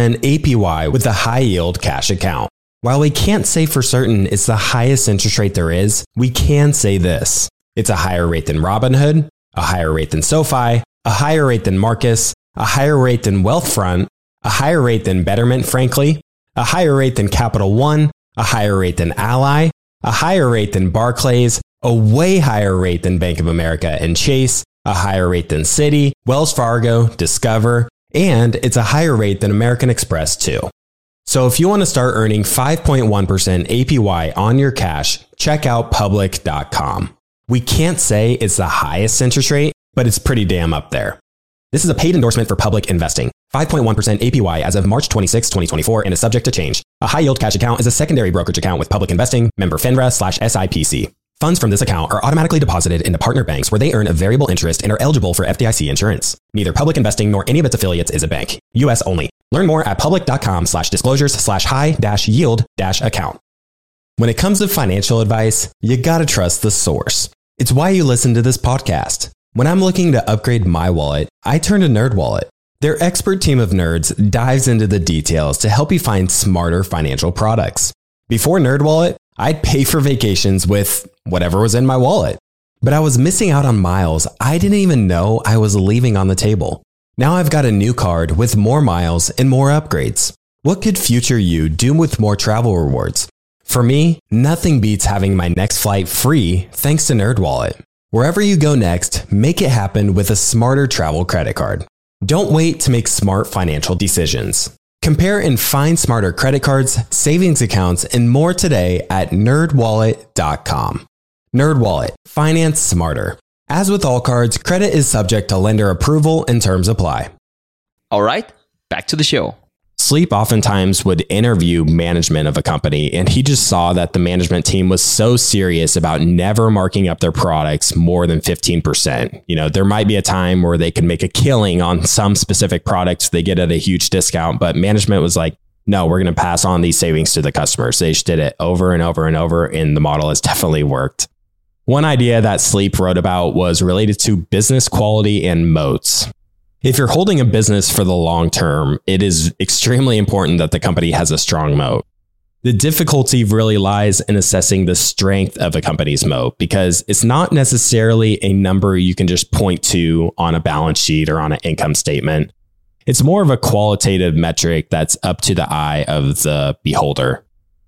Speaker 2: APY with a high-yield cash account. While we can't say for certain it's the highest interest rate there is, we can say this. It's a higher rate than Robinhood, a higher rate than SoFi, a higher rate than Marcus, a higher rate than Wealthfront, a higher rate than Betterment, frankly, a higher rate than Capital One, a higher rate than Ally, a higher rate than Barclays, a way higher rate than Bank of America and Chase, a higher rate than Citi, Wells Fargo, Discover, and it's a higher rate than American Express too. So if you want to start earning 5.1% APY on your cash, check out Public.com. We can't say it's the highest interest rate, but it's pretty damn up there. This is a paid endorsement for Public Investing. 5.1% APY as of March 26, 2024 and is subject to change. A high-yield cash account is a secondary brokerage account with Public Investing, member FINRA/SIPC. Funds from this account are automatically deposited into partner banks where they earn a variable interest and are eligible for FDIC insurance. Neither Public Investing nor any of its affiliates is a bank. U.S. only. Learn more at public.com/disclosures/high-yield-account. When it comes to financial advice, you gotta trust the source. It's why you listen to this podcast. When I'm looking to upgrade my wallet, I turn to NerdWallet. Their expert team of nerds dives into the details to help you find smarter financial products. Before NerdWallet, I'd pay for vacations with whatever was in my wallet. But I was missing out on miles I didn't even know I was leaving on the table. Now I've got a new card with more miles and more upgrades. What could future you do with more travel rewards? For me, nothing beats having my next flight free thanks to NerdWallet. Wherever you go next, make it happen with a smarter travel credit card. Don't wait to make smart financial decisions. Compare and find smarter credit cards, savings accounts, and more today at nerdwallet.com. NerdWallet. Finance smarter. As with all cards, credit is subject to lender approval and terms apply.
Speaker 3: All right, back to the show.
Speaker 2: Sleep oftentimes would interview management of a company, and he just saw that the management team was so serious about never marking up their products more than 15%. There might be a time where they could make a killing on some specific products they get at a huge discount, but management was like, no, we're going to pass on these savings to the customers. They just did it over and over and over, and the model has definitely worked. One idea that Sleep wrote about was related to business quality and moats. If you're holding a business for the long term, it is extremely important that the company has a strong moat. The difficulty really lies in assessing the strength of a company's moat because it's not necessarily a number you can just point to on a balance sheet or on an income statement. It's more of a qualitative metric that's up to the eye of the beholder.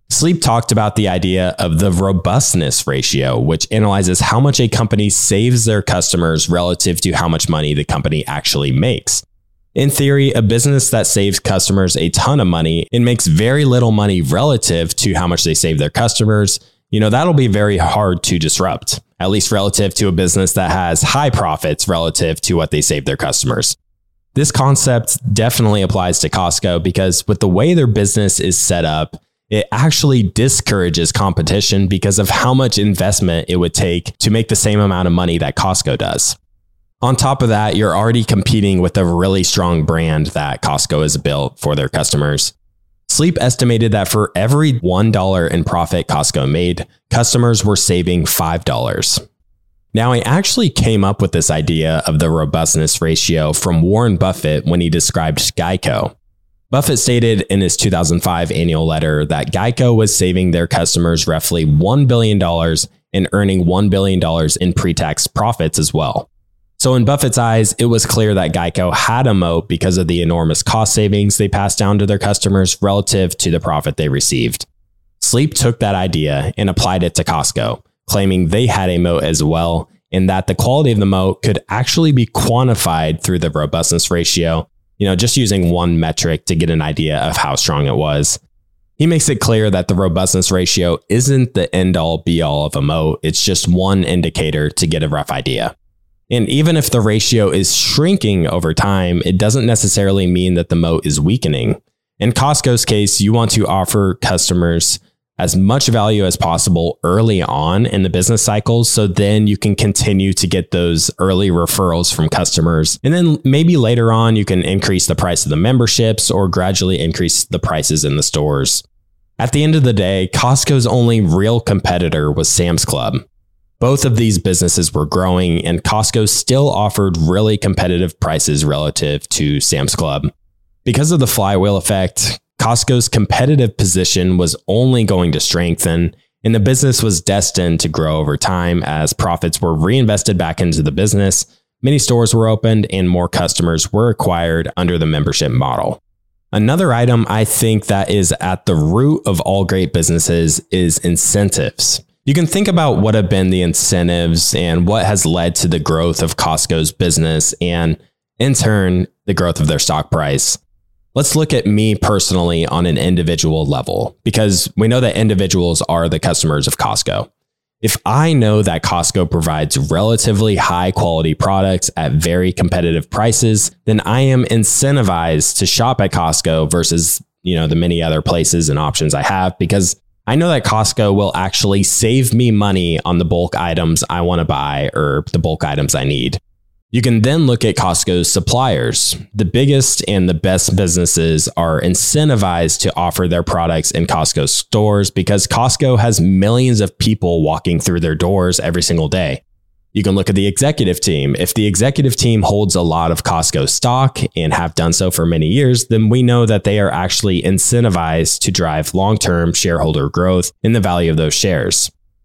Speaker 2: Sleep talked about the idea of the robustness ratio, which analyzes how much a company saves their customers relative to how much money the company actually makes. In theory, a business that saves customers a ton of money and makes very little money relative to how much they save their customers, that'll be very hard to disrupt, at least relative to a business that has high profits relative to what they save their customers. This concept definitely applies to Costco because with the way their business is set up, it actually discourages competition because of how much investment it would take to make the same amount of money that Costco does. On top of that, you're already competing with a really strong brand that Costco has built for their customers. Sleep estimated that for every $1 in profit Costco made, customers were saving $5. Now, I actually came up with this idea of the robustness ratio from Warren Buffett when he described Geico. Buffett stated in his 2005 annual letter that Geico was saving their customers roughly $1 billion and earning $1 billion in pre-tax profits as well. So in Buffett's eyes, it was clear that Geico had a moat because of the enormous cost savings they passed down to their customers relative to the profit they received. Sleep took that idea and applied it to Costco, claiming they had a moat as well, and that the quality of the moat could actually be quantified through the robustness ratio, just using one metric to get an idea of how strong it was. He makes it clear that the robustness ratio isn't the end all be all of a moat. It's just one indicator to get a rough idea. And even if the ratio is shrinking over time, it doesn't necessarily mean that the moat is weakening. In Costco's case, you want to offer customers as much value as possible early on in the business cycle, so then you can continue to get those early referrals from customers. And then maybe later on, you can increase the price of the memberships or gradually increase the prices in the stores. At the end of the day, Costco's only real competitor was Sam's Club. Both of these businesses were growing, and Costco still offered really competitive prices relative to Sam's Club. Because of the flywheel effect, Costco's competitive position was only going to strengthen, and the business was destined to grow over time as profits were reinvested back into the business, many stores were opened, and more customers were acquired under the membership model. Another item I think that is at the root of all great businesses is incentives. You can think about what have been the incentives and what has led to the growth of Costco's business and, in turn, the growth of their stock price. Let's look at me personally on an individual level, because we know that individuals are the customers of Costco. If I know that Costco provides relatively high quality products at very competitive prices, then I am incentivized to shop at Costco versus, the many other places and options I have, because I know that Costco will actually save me money on the bulk items I want to buy or the bulk items I need. You can then look at Costco's suppliers. The biggest and the best businesses are incentivized to offer their products in Costco stores because Costco has millions of people walking through their doors every single day. You can look at the executive team. If the executive team holds a lot of Costco stock and have done so for many years, then we know that they are actually incentivized to drive long-term shareholder growth in the value of those shares.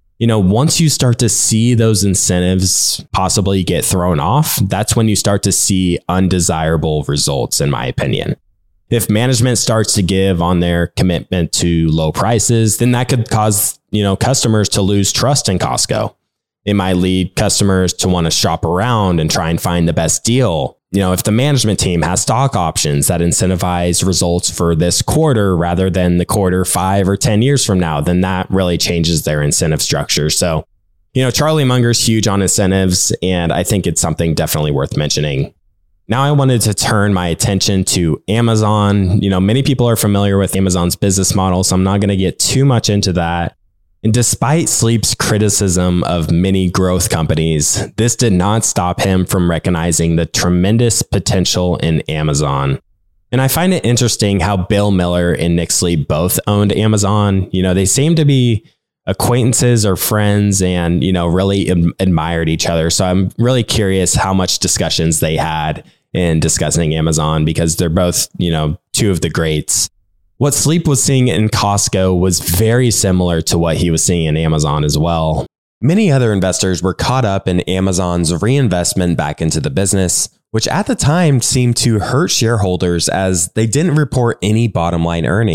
Speaker 2: Once you start to see those incentives possibly get thrown off, that's when you start to see undesirable results, in my opinion. If management starts to give on their commitment to low prices, then that could cause, customers to lose trust in Costco. It might lead customers to want to shop around and try and find the best deal. If the management team has stock options that incentivize results for this quarter rather than the quarter 5 or 10 years from now, then that really changes their incentive structure. So, Charlie Munger's huge on incentives, and I think it's something definitely worth mentioning. Now I wanted to turn my attention to Amazon. Many people are familiar with Amazon's business model, so I'm not going to get too much into that. And despite Sleep's criticism of many growth companies, this did not stop him from recognizing the tremendous potential in Amazon. And I find it interesting how Bill Miller and Nick Sleep both owned Amazon. They seem to be acquaintances or friends and, really admired each other. So I'm really curious how much discussions they had in discussing Amazon because they're both, two of the greats. What Sleep was seeing in Costco was very similar to what he was seeing in Amazon as well. Many other investors were caught up in Amazon's reinvestment back into the business, which at the time seemed to hurt shareholders as they didn't report any bottom line earnings.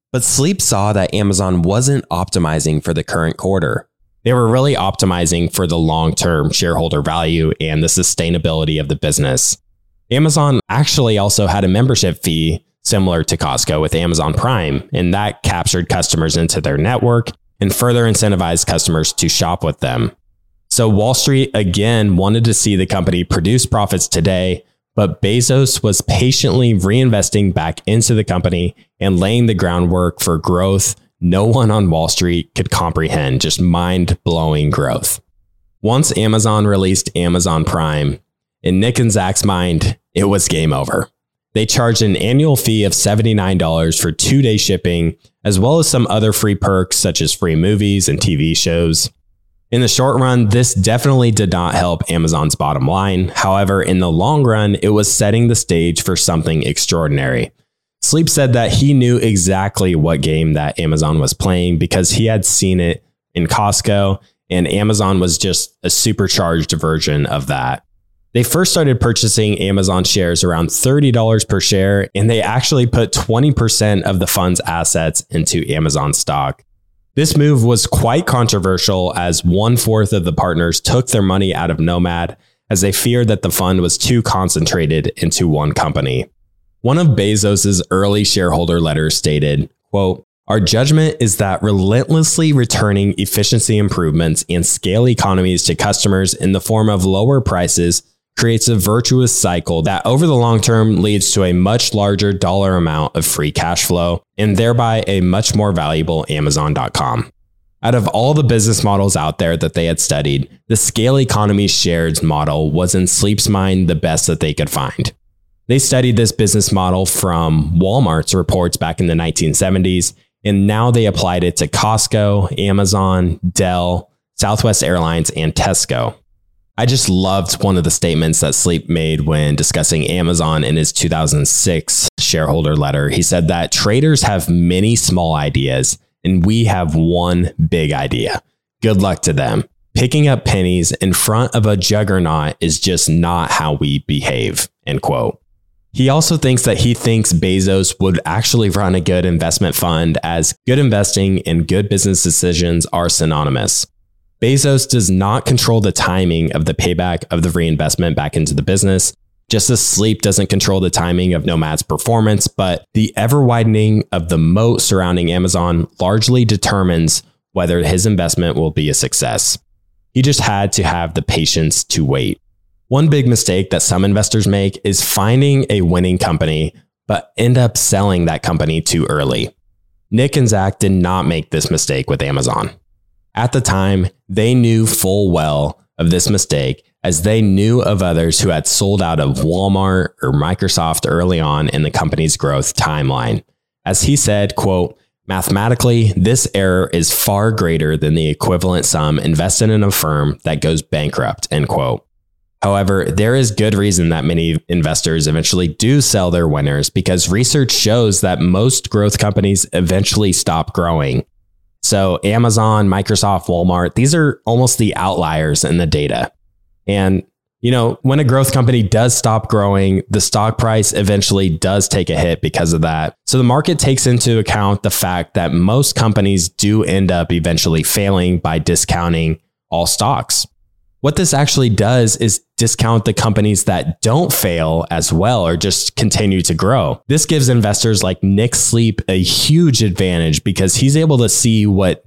Speaker 2: But Sleep saw that Amazon wasn't optimizing for the current quarter. They were really optimizing for the long-term shareholder value and the sustainability of the business. Amazon actually also had a membership fee similar to Costco with Amazon Prime, and that captured customers into their network and further incentivized customers to shop with them. So Wall Street again wanted to see the company produce profits today, but Bezos was patiently reinvesting back into the company and laying the groundwork for growth no one on Wall Street could comprehend, just mind-blowing growth. Once Amazon released Amazon Prime, in Nick and Zach's mind, it was game over. They charged an annual fee of $79 for 2-day shipping, as well as some other free perks such as free movies and TV shows. In the short run, this definitely did not help Amazon's bottom line. However, in the long run, it was setting the stage for something extraordinary. Sleep said that he knew exactly what game that Amazon was playing because he had seen it in Costco, and Amazon was just a supercharged version of that. They first started purchasing Amazon shares around $30 per share, and they actually put 20% of the fund's assets into Amazon stock. This move was quite controversial as 1/4 of the partners took their money out of Nomad as they feared that the fund was too concentrated into one company. One of Bezos's early shareholder letters stated, quote, "Our judgment is that relentlessly returning efficiency improvements and scale economies to customers in the form of lower prices creates a virtuous cycle that over the long term leads to a much larger dollar amount of free cash flow and thereby a much more valuable Amazon.com. Out of all the business models out there that they had studied, the scale economy shares model was in Sleep's mind the best that they could find. They studied this business model from Walmart's reports back in the 1970s, and now they applied it to Costco, Amazon, Dell, Southwest Airlines, and Tesco. I just loved one of the statements that Sleep made when discussing Amazon in his 2006 shareholder letter. He said that traders have many small ideas and we have one big idea. Good luck to them. Picking up pennies in front of a juggernaut is just not how we behave." End quote. He also thinks Bezos would actually run a good investment fund as good investing and good business decisions are synonymous. Bezos does not control the timing of the payback of the reinvestment back into the business, just as Sleep doesn't control the timing of Nomad's performance, but the ever widening of the moat surrounding Amazon largely determines whether his investment will be a success. He just had to have the patience to wait. One big mistake that some investors make is finding a winning company, but end up selling that company too early. Nick and Zach did not make this mistake with Amazon. At the time, they knew full well of this mistake as they knew of others who had sold out of Walmart or Microsoft early on in the company's growth timeline. As he said, quote, "Mathematically, this error is far greater than the equivalent sum invested in a firm that goes bankrupt," end quote. However, there is good reason that many investors eventually do sell their winners because research shows that most growth companies eventually stop growing. So Amazon, Microsoft, Walmart, these are almost the outliers in the data. And, when a growth company does stop growing, the stock price eventually does take a hit because of that. So the market takes into account the fact that most companies do end up eventually failing by discounting all stocks. What this actually does is discount the companies that don't fail as well or just continue to grow. This gives investors like Nick Sleep a huge advantage because he's able to see what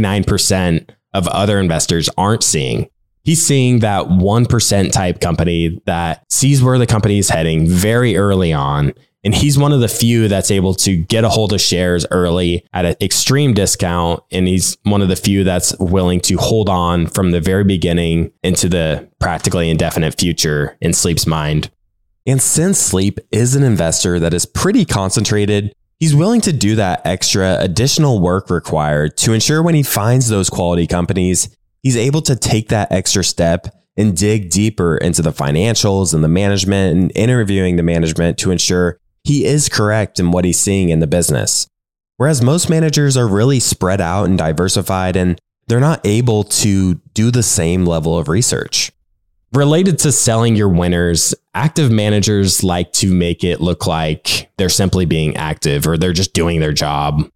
Speaker 2: 99% of other investors aren't seeing. He's seeing that 1% type company that sees where the company is heading very early on. And he's one of the few that's able to get a hold of shares early at an extreme discount. And he's one of the few that's willing to hold on from the very beginning into the practically indefinite future in Sleep's mind. And since Sleep is an investor that is pretty concentrated, he's willing to do that extra additional work required to ensure when he finds those quality companies, he's able to take that extra step and dig deeper into the financials and the management and interviewing the management to ensure he is correct in what he's seeing in the business. Whereas most managers are really spread out and diversified, and they're not able to do the same level of research. Related to selling your winners, active managers like to make it look like they're simply being active or they're just doing their job.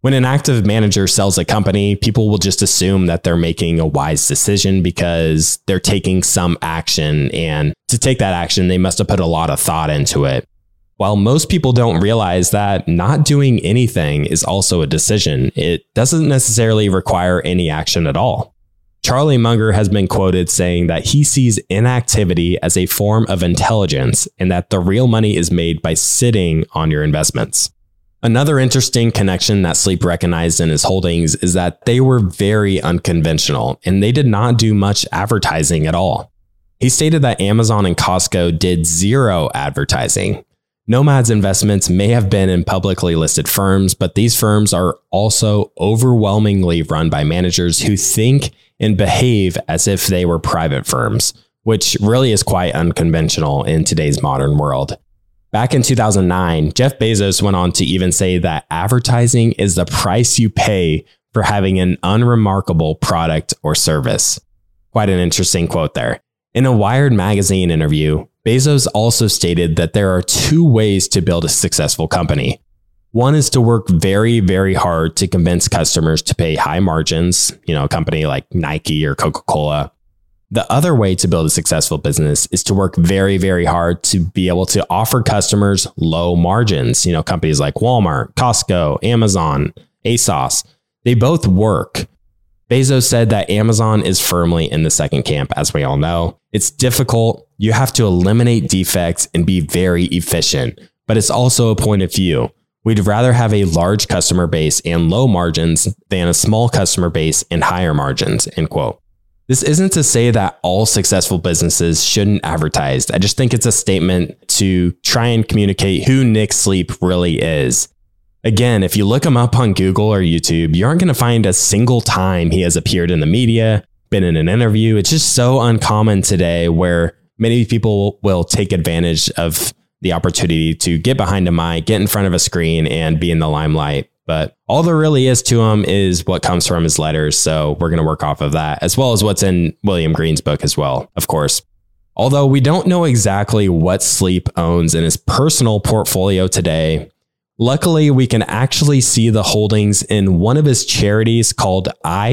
Speaker 2: When an active manager sells a company, people will just assume that they're making a wise decision because they're taking some action. And to take that action, they must have put a lot of thought into it. While most people don't realize that not doing anything is also a decision, it doesn't necessarily require any action at all. Charlie Munger has been quoted saying that he sees inactivity as a form of intelligence and that the real money is made by sitting on your investments. Another interesting connection that Sleep recognized in his holdings is that they were very unconventional and they did not do much advertising at all. He stated that Amazon and Costco did zero advertising. Nomad's investments may have been in publicly listed firms, but these firms are also overwhelmingly run by managers who think and behave as if they were private firms, which really is quite unconventional in today's modern world. Back in 2009, Jeff Bezos went on to even say that advertising is the price you pay for having an unremarkable product or service. Quite an interesting quote there. In a Wired magazine interview, Bezos also stated that there are two ways to build a successful company. One is to work very, very hard to convince customers to pay high margins, a company like Nike or Coca-Cola. The other way to build a successful business is to work very, very hard to be able to offer customers low margins. Companies like Walmart, Costco, Amazon, ASOS, they both work. Bezos said that Amazon is firmly in the second camp, as we all know. It's difficult. You have to eliminate defects and be very efficient, but it's also a point of view. We'd rather have a large customer base and low margins than a small customer base and higher margins, end quote. This isn't to say that all successful businesses shouldn't advertise. I just think it's a statement to try and communicate who Nick Sleep really is. Again, if you look him up on Google or YouTube, you aren't going to find a single time he has appeared in the media, been in an interview. It's just so uncommon today where many people will take advantage of the opportunity to get behind a mic, get in front of a screen and be in the limelight. But all there really is to him is what comes from his letters. So we're going to work off of that, as well as what's in William Green's book as well, of course. Although we don't know exactly what Sleep owns in his personal portfolio today, luckily we can actually see the holdings in one of his charities called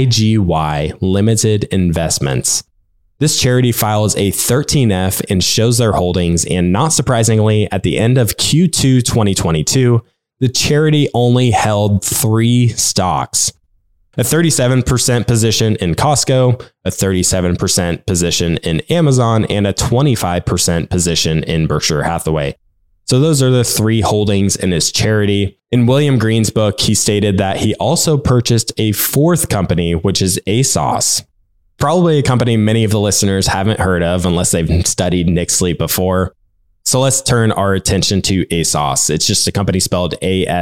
Speaker 2: IGY Limited Investments. This charity files a 13F and shows their holdings, and not surprisingly, at the end of Q2 2022, the charity only held 3 stocks: a 37% position in Costco, a 37% position in Amazon, and a 25% position in Berkshire Hathaway. So those are the 3 holdings in his charity. In William Green's book, he stated that he also purchased a 4th company, which is ASOS. Probably a company many of the listeners haven't heard of unless they've studied Nick Sleep before. So let's turn our attention to ASOS. It's just a company spelled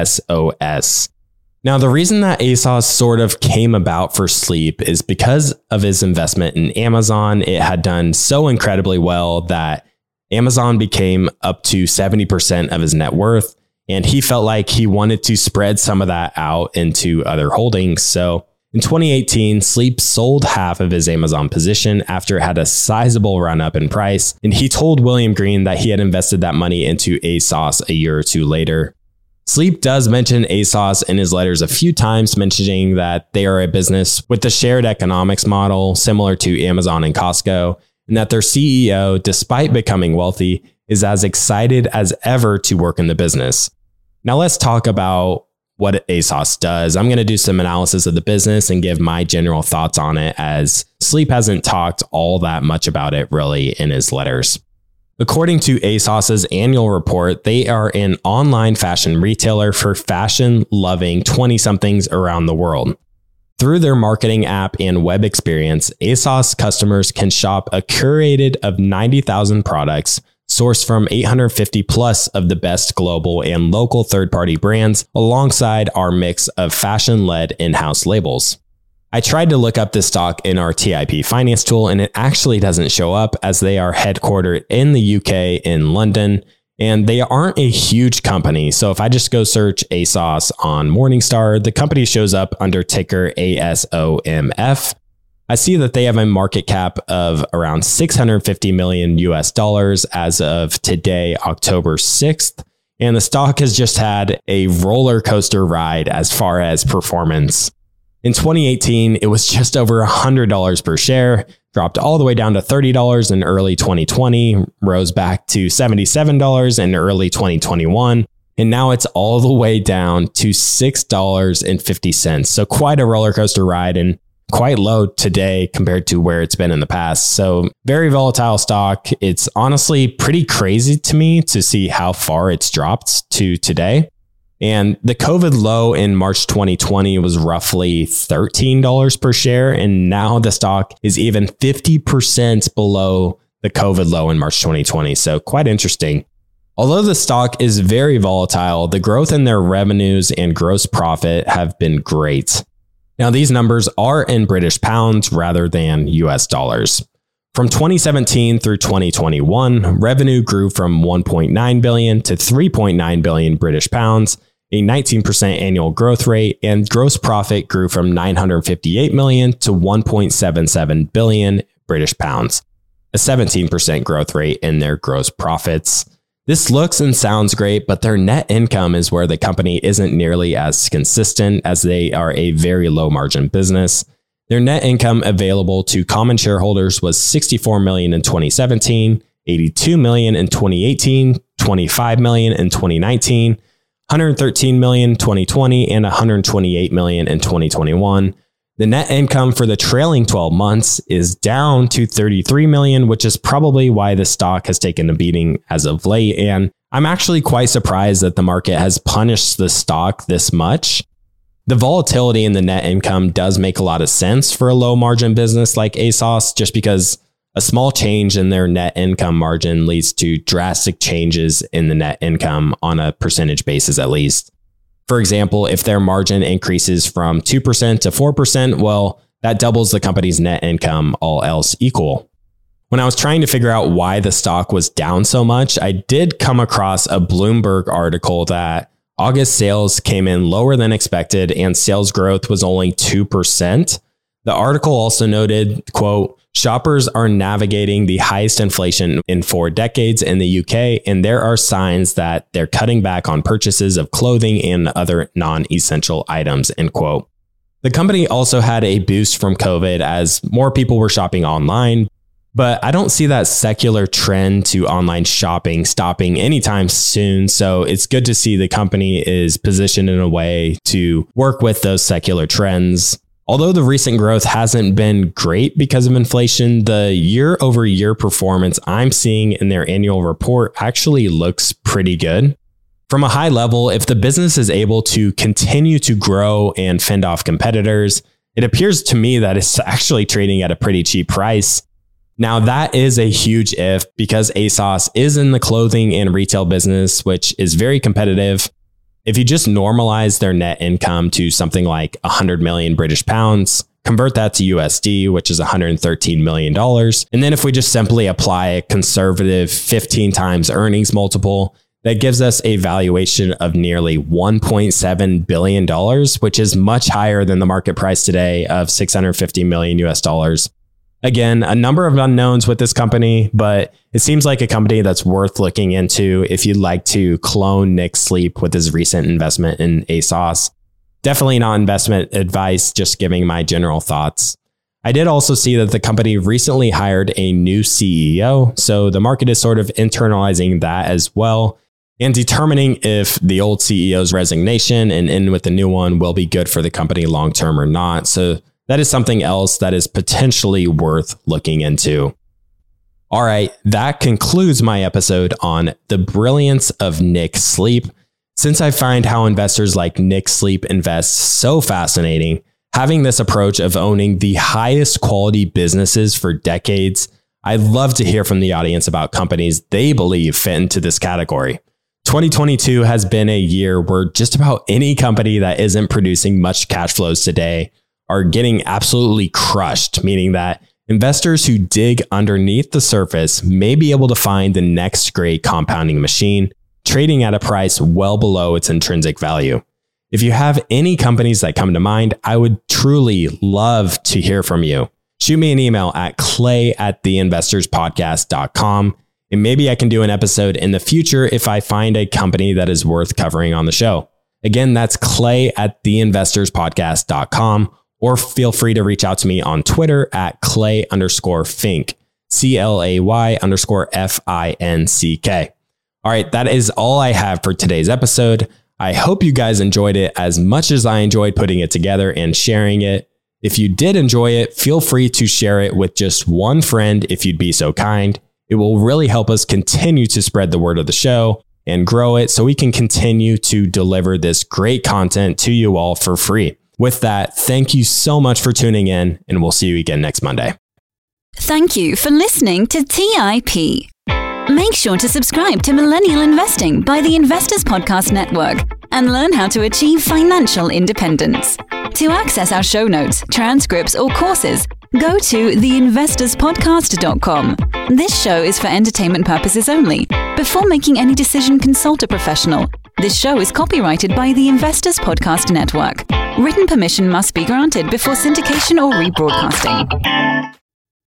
Speaker 2: ASOS. Now, the reason that ASOS sort of came about for Sleep is because of his investment in Amazon. It had done so incredibly well that Amazon became up to 70% of his net worth, and he felt like he wanted to spread some of that out into other holdings. So in 2018, Sleep sold half of his Amazon position after it had a sizable run up in price, and he told William Green that he had invested that money into ASOS a year or two later. Sleep does mention ASOS in his letters a few times, mentioning that they are a business with a shared economics model similar to Amazon and Costco, and that their CEO, despite becoming wealthy, is as excited as ever to work in the business. Now let's talk about what ASOS does. I'm going to do some analysis of the business and give my general thoughts on it, as Sleep hasn't talked all that much about it really in his letters. According to ASOS's annual report, they are an online fashion retailer for fashion-loving 20-somethings around the world. Through their marketing app and web experience, ASOS customers can shop a curated of 90,000 products sourced from 850 plus of the best global and local third-party brands, alongside our mix of fashion-led in-house labels. I tried to look up this stock in our TIP finance tool, and it actually doesn't show up, as they are headquartered in the UK in London, and they aren't a huge company. So if I just go search ASOS on Morningstar, the company shows up under ticker ASOMF. I see that they have a market cap of around $650 million US as of today, October 6th. and the stock has just had a roller coaster ride as far as performance. In 2018, it was just over $100 per share, dropped all the way down to $30 in early 2020, rose back to $77 in early 2021, and now it's all the way down to $6.50. So quite a roller coaster ride and quite low today compared to where it's been in the past. So very volatile stock. It's honestly pretty crazy to me to see how far it's dropped to today. And the COVID low in March 2020 was roughly $13 per share. And now the stock is even 50% below the COVID low in March 2020. So quite interesting. Although the stock is very volatile, the growth in their revenues and gross profit have been great. Now, these numbers are in British pounds rather than US dollars. From 2017 through 2021, revenue grew from 1.9 billion to 3.9 billion British pounds, a 19% annual growth rate, and gross profit grew from 958 million to 1.77 billion British pounds, a 17% growth rate in their gross profits. This looks and sounds great, but their net income is where the company isn't nearly as consistent, as they are a very low margin business. Their net income available to common shareholders was 64 million in 2017, 82 million in 2018, 25 million in 2019, 113 million in 2020, and 128 million in 2021. The net income for the trailing 12 months is down to 33 million, which is probably why the stock has taken a beating as of late. And I'm actually quite surprised that the market has punished the stock this much. The volatility in the net income does make a lot of sense for a low margin business like ASOS, just because a small change in their net income margin leads to drastic changes in the net income on a percentage basis, at least. For example, if their margin increases from 2% to 4%, well, that doubles the company's net income, all else equal. When I was trying to figure out why the stock was down so much, I did come across a Bloomberg article that August sales came in lower than expected and sales growth was only 2%. The article also noted, quote, shoppers are navigating the highest inflation in 4 decades in the UK, and there are signs that they're cutting back on purchases of clothing and other non-essential items, end quote. The company also had a boost from COVID as more people were shopping online, but I don't see that secular trend to online shopping stopping anytime soon. So it's good to see the company is positioned in a way to work with those secular trends. Although the recent growth hasn't been great because of inflation, the year-over-year performance I'm seeing in their annual report actually looks pretty good. From a high level, if the business is able to continue to grow and fend off competitors, it appears to me that it's actually trading at a pretty cheap price. Now, that is a huge if, because ASOS is in the clothing and retail business, which is very competitive. If you just normalize their net income to something like 100 million British pounds, convert that to USD, which is $113 million. And then if we just simply apply a conservative 15 times earnings multiple, that gives us a valuation of nearly $1.7 billion, which is much higher than the market price today of $650 million US. Again, a number of unknowns with this company, but it seems like a company that's worth looking into if you'd like to clone Nick Sleep with his recent investment in ASOS. Definitely not investment advice, just giving my general thoughts. I did also see that the company recently hired a new CEO, so the market is sort of internalizing that as well and determining if the old CEO's resignation and in with the new one will be good for the company long term or not. So that is something else that is potentially worth looking into. All right, that concludes my episode on the brilliance of Nick Sleep. Since I find how investors like Nick Sleep invest so fascinating, having this approach of owning the highest quality businesses for decades, I'd love to hear from the audience about companies they believe fit into this category. 2022 has been a year where just about any company that isn't producing much cash flows today are getting absolutely crushed, meaning that investors who dig underneath the surface may be able to find the next great compounding machine, trading at a price well below its intrinsic value. If you have any companies that come to mind, I would truly love to hear from you. Shoot me an email at clay@theinvestorspodcast.com. And maybe I can do an episode in the future if I find a company that is worth covering on the show. Again, that's clay@theinvestorspodcast.com, or feel free to reach out to me on Twitter at clay_fink, CLAY_FINCK. All right, that is all I have for today's episode. I hope you guys enjoyed it as much as I enjoyed putting it together and sharing it. If you did enjoy it, feel free to share it with just one friend if you'd be so kind. It will really help us continue to spread the word of the show and grow it so we can continue to deliver this great content to you all for free. With that, thank you so much for tuning in, and we'll see you again next Monday.
Speaker 1: Thank you for listening to TIP. Make sure to subscribe to Millennial Investing by the Investors Podcast Network and learn how to achieve financial independence. To access our show notes, transcripts, or courses, go to theinvestorspodcast.com. This show is for entertainment purposes only. Before making any decision, consult a professional. This show is copyrighted by the Investors Podcast Network. Written permission must be granted before syndication or rebroadcasting.